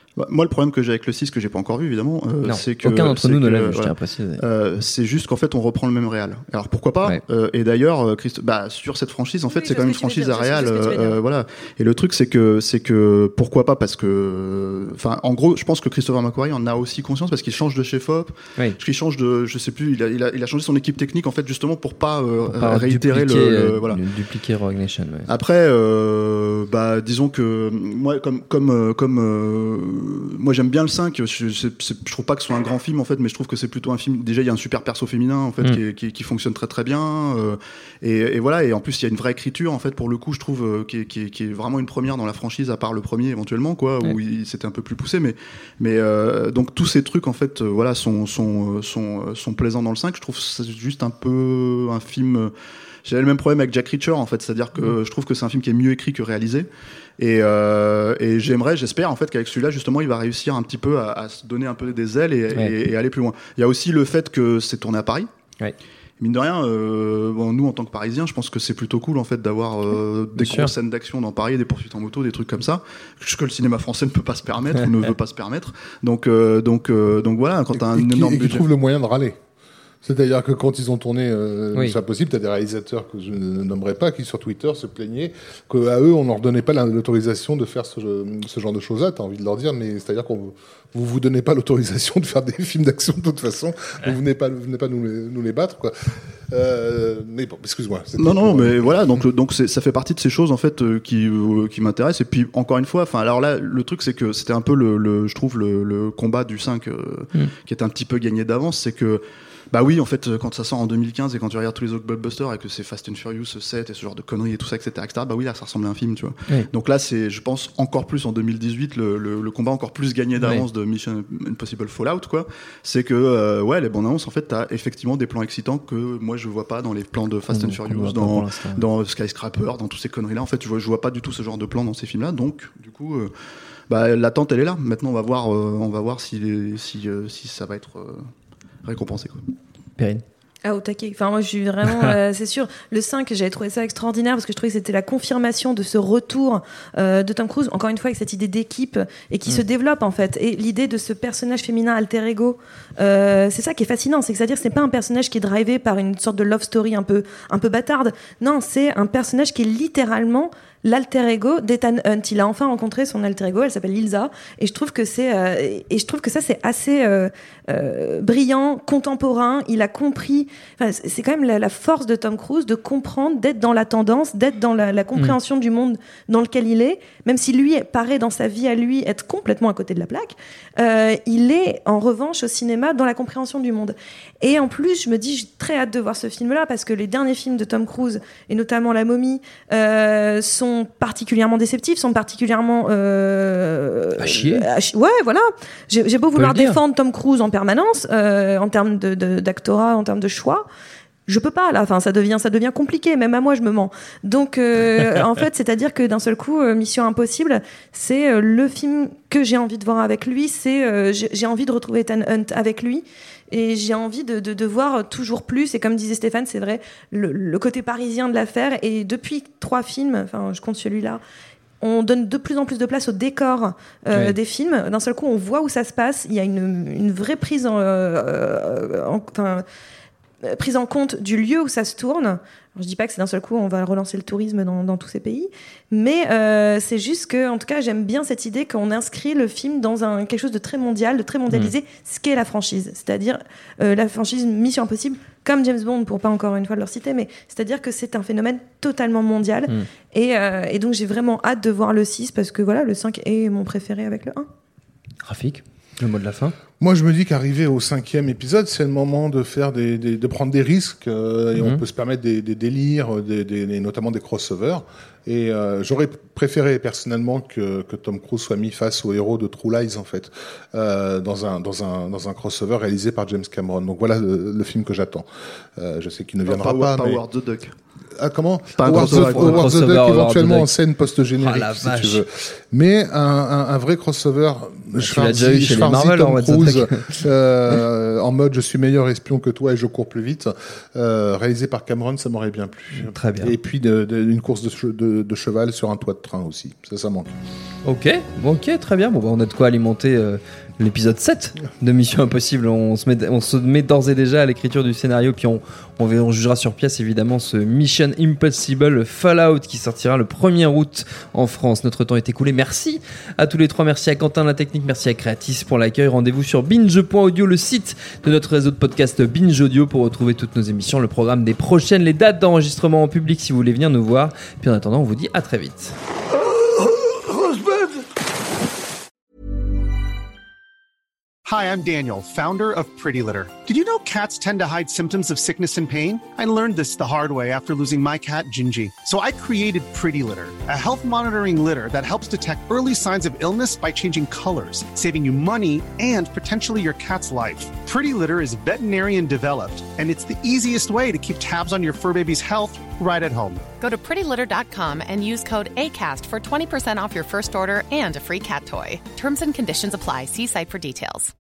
Bah, moi, le problème que j'ai avec le six, que j'ai pas encore vu, évidemment, euh, Non, c'est que. aucun d'entre c'est nous que, ne l'a vu, je voilà. tiens à préciser. Euh, c'est juste qu'en fait, on reprend le même réal. Alors pourquoi pas Ouais. euh, Et d'ailleurs, euh, Christ... bah, sur cette franchise, en fait, Oui, c'est je quand vois même une ce que tu veux franchise dire, à je sais réal. ce que tu veux euh, dire. voilà. Et le truc, c'est que, c'est que pourquoi pas Parce que, enfin, en gros, je pense que Christopher McQuarrie en a aussi conscience parce qu'il change de chef op, Oui. qu'il change de, je sais plus, il a, il a, il a changé son équipe technique en fait justement pour pas, euh, Pour pas réitérer dupliquer, le, le- euh, voilà. dupliquer Rogue Nation. Ouais. Après, euh, bah, disons que moi, comme, comme, euh, comme, euh, moi, j'aime bien le cinq. Je, c'est- c'est- je trouve pas que ce soit un grand film en fait, mais je trouve que c'est plutôt un film. Déjà, il y a un super perso féminin en fait Mm. qui, est- qui, qui fonctionne très très bien. euh, et, et voilà. Et en plus, il y a une vraie écriture en fait pour le coup, je trouve, euh, qui, est, qui, est, qui est vraiment une première dans la franchise, à part le premier éventuellement, quoi, Ouais. où il c'était un peu plus poussé. Mais, mais euh, donc tous ces trucs en fait, euh, voilà, sont, sont, euh, sont, euh, sont plaisants dans le cinq. Je trouve que c'est juste un peu un film. euh, J'avais le même problème avec Jack Reacher en fait, c'est-à-dire que Mm. je trouve que c'est un film qui est mieux écrit que réalisé. Et, euh, et j'aimerais, j'espère en fait qu'avec celui-là justement, il va réussir un petit peu à, à se donner un peu des ailes et, Ouais. et- et aller plus loin. Il y a aussi le fait que c'est tourné à Paris. Ouais. Mine de rien, euh, bon, nous en tant que Parisiens, je pense que c'est plutôt cool en fait d'avoir euh, des Bien grosses sûr. scènes d'action dans Paris, des poursuites en moto, des trucs comme ça, ce que le cinéma français ne peut pas se permettre ou ne veut pas se permettre. Donc, euh, donc, euh, donc voilà, quand Et, t'as un et qui, énorme et qui budget. trouvent le moyen de râler. C'est-à-dire que quand ils ont tourné euh, Oui. C'est Impossible, t'as des réalisateurs que je ne nommerai pas qui sur Twitter se plaignaient qu'à eux on leur donnait pas la- l'autorisation de faire ce, ce genre de choses-là. T'as envie de leur dire, mais c'est-à-dire qu'on vous vous donnez pas l'autorisation de faire des films d'action de toute façon. Vous venez pas, vous venez pas nous les, nous les battre, quoi. Euh, mais bon, excuse-moi. c'était Non, non, pour- mais voilà, donc, le- donc c'est, ça fait partie de ces choses en fait euh, qui, euh, qui m'intéressent. Et puis encore une fois, enfin, alors là, le truc c'est que c'était un peu le, le je trouve le, le combat du cinq euh, Mm. qui est un petit peu gagné d'avance, c'est que bah oui, en fait, quand ça sort en deux mille quinze et quand tu regardes tous les autres blockbusters et que c'est Fast and Furious sept et ce genre de conneries et tout ça, et cetera, et cetera, bah oui, là, ça ressemble à un film, tu vois. Oui. Donc là, c'est, je pense, encore plus en deux mille dix-huit, le, le, le combat encore plus gagné d'avance de Mission Impossible Fallout, quoi. C'est que, euh, ouais, les bandes annonces, en fait, t'as effectivement des plans excitants que moi, je vois pas dans les plans de Fast and Qu'on- qu'on Furious, voit pas dans, pour l'instant, ouais. dans Skyscraper, dans tous ces conneries-là. En fait, je vois, je vois pas du tout ce genre de plan dans ces films-là. Donc, du coup, euh, bah, l'attente, elle est là. Maintenant, on va voir, euh, on va voir si, les- si, euh, si ça va être euh, récompensé, quoi. Perrine. Ah, au taquet. Enfin, moi, je suis vraiment, euh, c'est sûr. Le cinq, j'avais trouvé ça extraordinaire parce que je trouvais que c'était la confirmation de ce retour euh, de Tom Cruise, encore une fois, avec cette idée d'équipe et qui Mm. se développe, en fait. Et l'idée de ce personnage féminin alter ego, euh, c'est ça qui est fascinant. C'est que c'est-à-dire que c'est pas un personnage qui est drivé par une sorte de love story un peu, un peu bâtarde. Non, c'est un personnage qui est littéralement l'alter ego d'Ethan Hunt. Il a enfin rencontré son alter ego, elle s'appelle Ilsa, et je trouve que c'est euh, et je trouve que ça c'est assez euh, euh, brillant, contemporain. Il a compris. Enfin, c'est c'est quand même la, la force de Tom Cruise de comprendre, d'être dans la tendance, d'être dans la, la compréhension du monde dans lequel il est, même si lui paraît dans sa vie à lui être complètement à côté de la plaque. Euh, il est en revanche au cinéma dans la compréhension du monde. Et en plus, je me dis, j'ai très hâte de voir ce film-là parce que les derniers films de Tom Cruise et notamment La Momie euh, sont particulièrement déceptifs, sont particulièrement euh, À chier. à chi- ouais, voilà. J'ai j'ai beau peut vouloir le dire. défendre Tom Cruise en permanence euh, en termes de, de- d'actorat, en termes de choix. Je peux pas là, enfin ça devient ça devient compliqué, même à moi je me mens. Donc euh, en fait, c'est-à-dire que d'un seul coup, euh, Mission Impossible, c'est euh, le film que j'ai envie de voir avec lui. C'est euh, j'ai j'ai envie de retrouver Ethan Hunt avec lui. Et j'ai envie de, de, de voir toujours plus. Et comme disait Stéphane, c'est vrai, le, le côté parisien de l'affaire. Et depuis trois films, enfin, je compte celui-là, on donne de plus en plus de place au décor euh, Oui. des films. D'un seul coup, on voit où ça se passe. Il y a une, une vraie prise en, euh, en- enfin, euh, prise en compte du lieu où ça se tourne. Alors, je dis pas que c'est d'un seul coup on va relancer le tourisme dans, dans tous ces pays, mais euh, c'est juste que, en tout cas, j'aime bien cette idée qu'on inscrit le film dans un quelque chose de très mondial, de très mondialisé, ce qu'est la franchise, c'est-à-dire euh, la franchise Mission Impossible, comme James Bond, pour pas encore une fois leur citer, mais c'est-à-dire que c'est un phénomène totalement mondial, Mm. et, euh, et donc j'ai vraiment hâte de voir le six parce que voilà, le cinq est mon préféré avec le un. Rafik, le mot de la fin. Moi, je me dis qu'arriver au cinquième épisode, c'est le moment de faire des, des- de prendre des risques euh, et Mhm. on peut se permettre des, des délires, des, des- des- notamment des crossovers. Et euh, j'aurais préféré personnellement que, que Tom Cruise soit mis face au héros de True Lies en fait, euh, dans un dans un dans un crossover réalisé par James Cameron. Donc voilà le, le film que j'attends. Euh, je sais qu'il ne viendra pas, pas, pas mais Howard the Duck. ah, comment Pas un Howard the, crossover, Howard the crossover, Duck Howard the éventuellement Duck. en scène post-générique Ah, la si vache. tu veux. Mais un, un, un vrai crossover. tu l'as déjà eu chez les Marvel, Tom Howard the Cruise, Duck. euh, en mode je suis meilleur espion que toi et je cours plus vite, euh, réalisé par Cameron, ça m'aurait bien plu. Très bien. Et puis de, de- une course de, che- de, de, de cheval sur un toit de train aussi. Ça, ça manque. Ok, ok, très bien. Bon, bah, on a de quoi alimenter euh, l'épisode sept de Mission Impossible. On se met, on se met d'ores et déjà à l'écriture du scénario, puis on, on, on jugera sur pièce évidemment ce Mission Impossible Fallout qui sortira le premier août en France. Notre temps est écoulé. Merci à tous les trois. Merci à Quentin la technique, merci à Creatis pour l'accueil. Rendez-vous sur binge point audio, le site de notre réseau de podcast Binge Audio, pour retrouver toutes nos émissions, le programme des prochaines, les dates d'enregistrement en public si vous voulez venir nous voir. Puis en attendant, on vous dit à très vite. Hi, I'm Daniel, founder of Pretty Litter. Did you know cats tend to hide symptoms of sickness and pain? I learned this the hard way after losing my cat, Gingy. So I created Pretty Litter, a health monitoring litter that helps detect early signs of illness by changing colors, saving you money and potentially your cat's life. Pretty Litter is veterinarian developed, and it's the easiest way to keep tabs on your fur baby's health right at home. Go to pretty litter dot com and use code ACAST for twenty percent off your first order and a free cat toy. Terms and conditions apply. See site for details.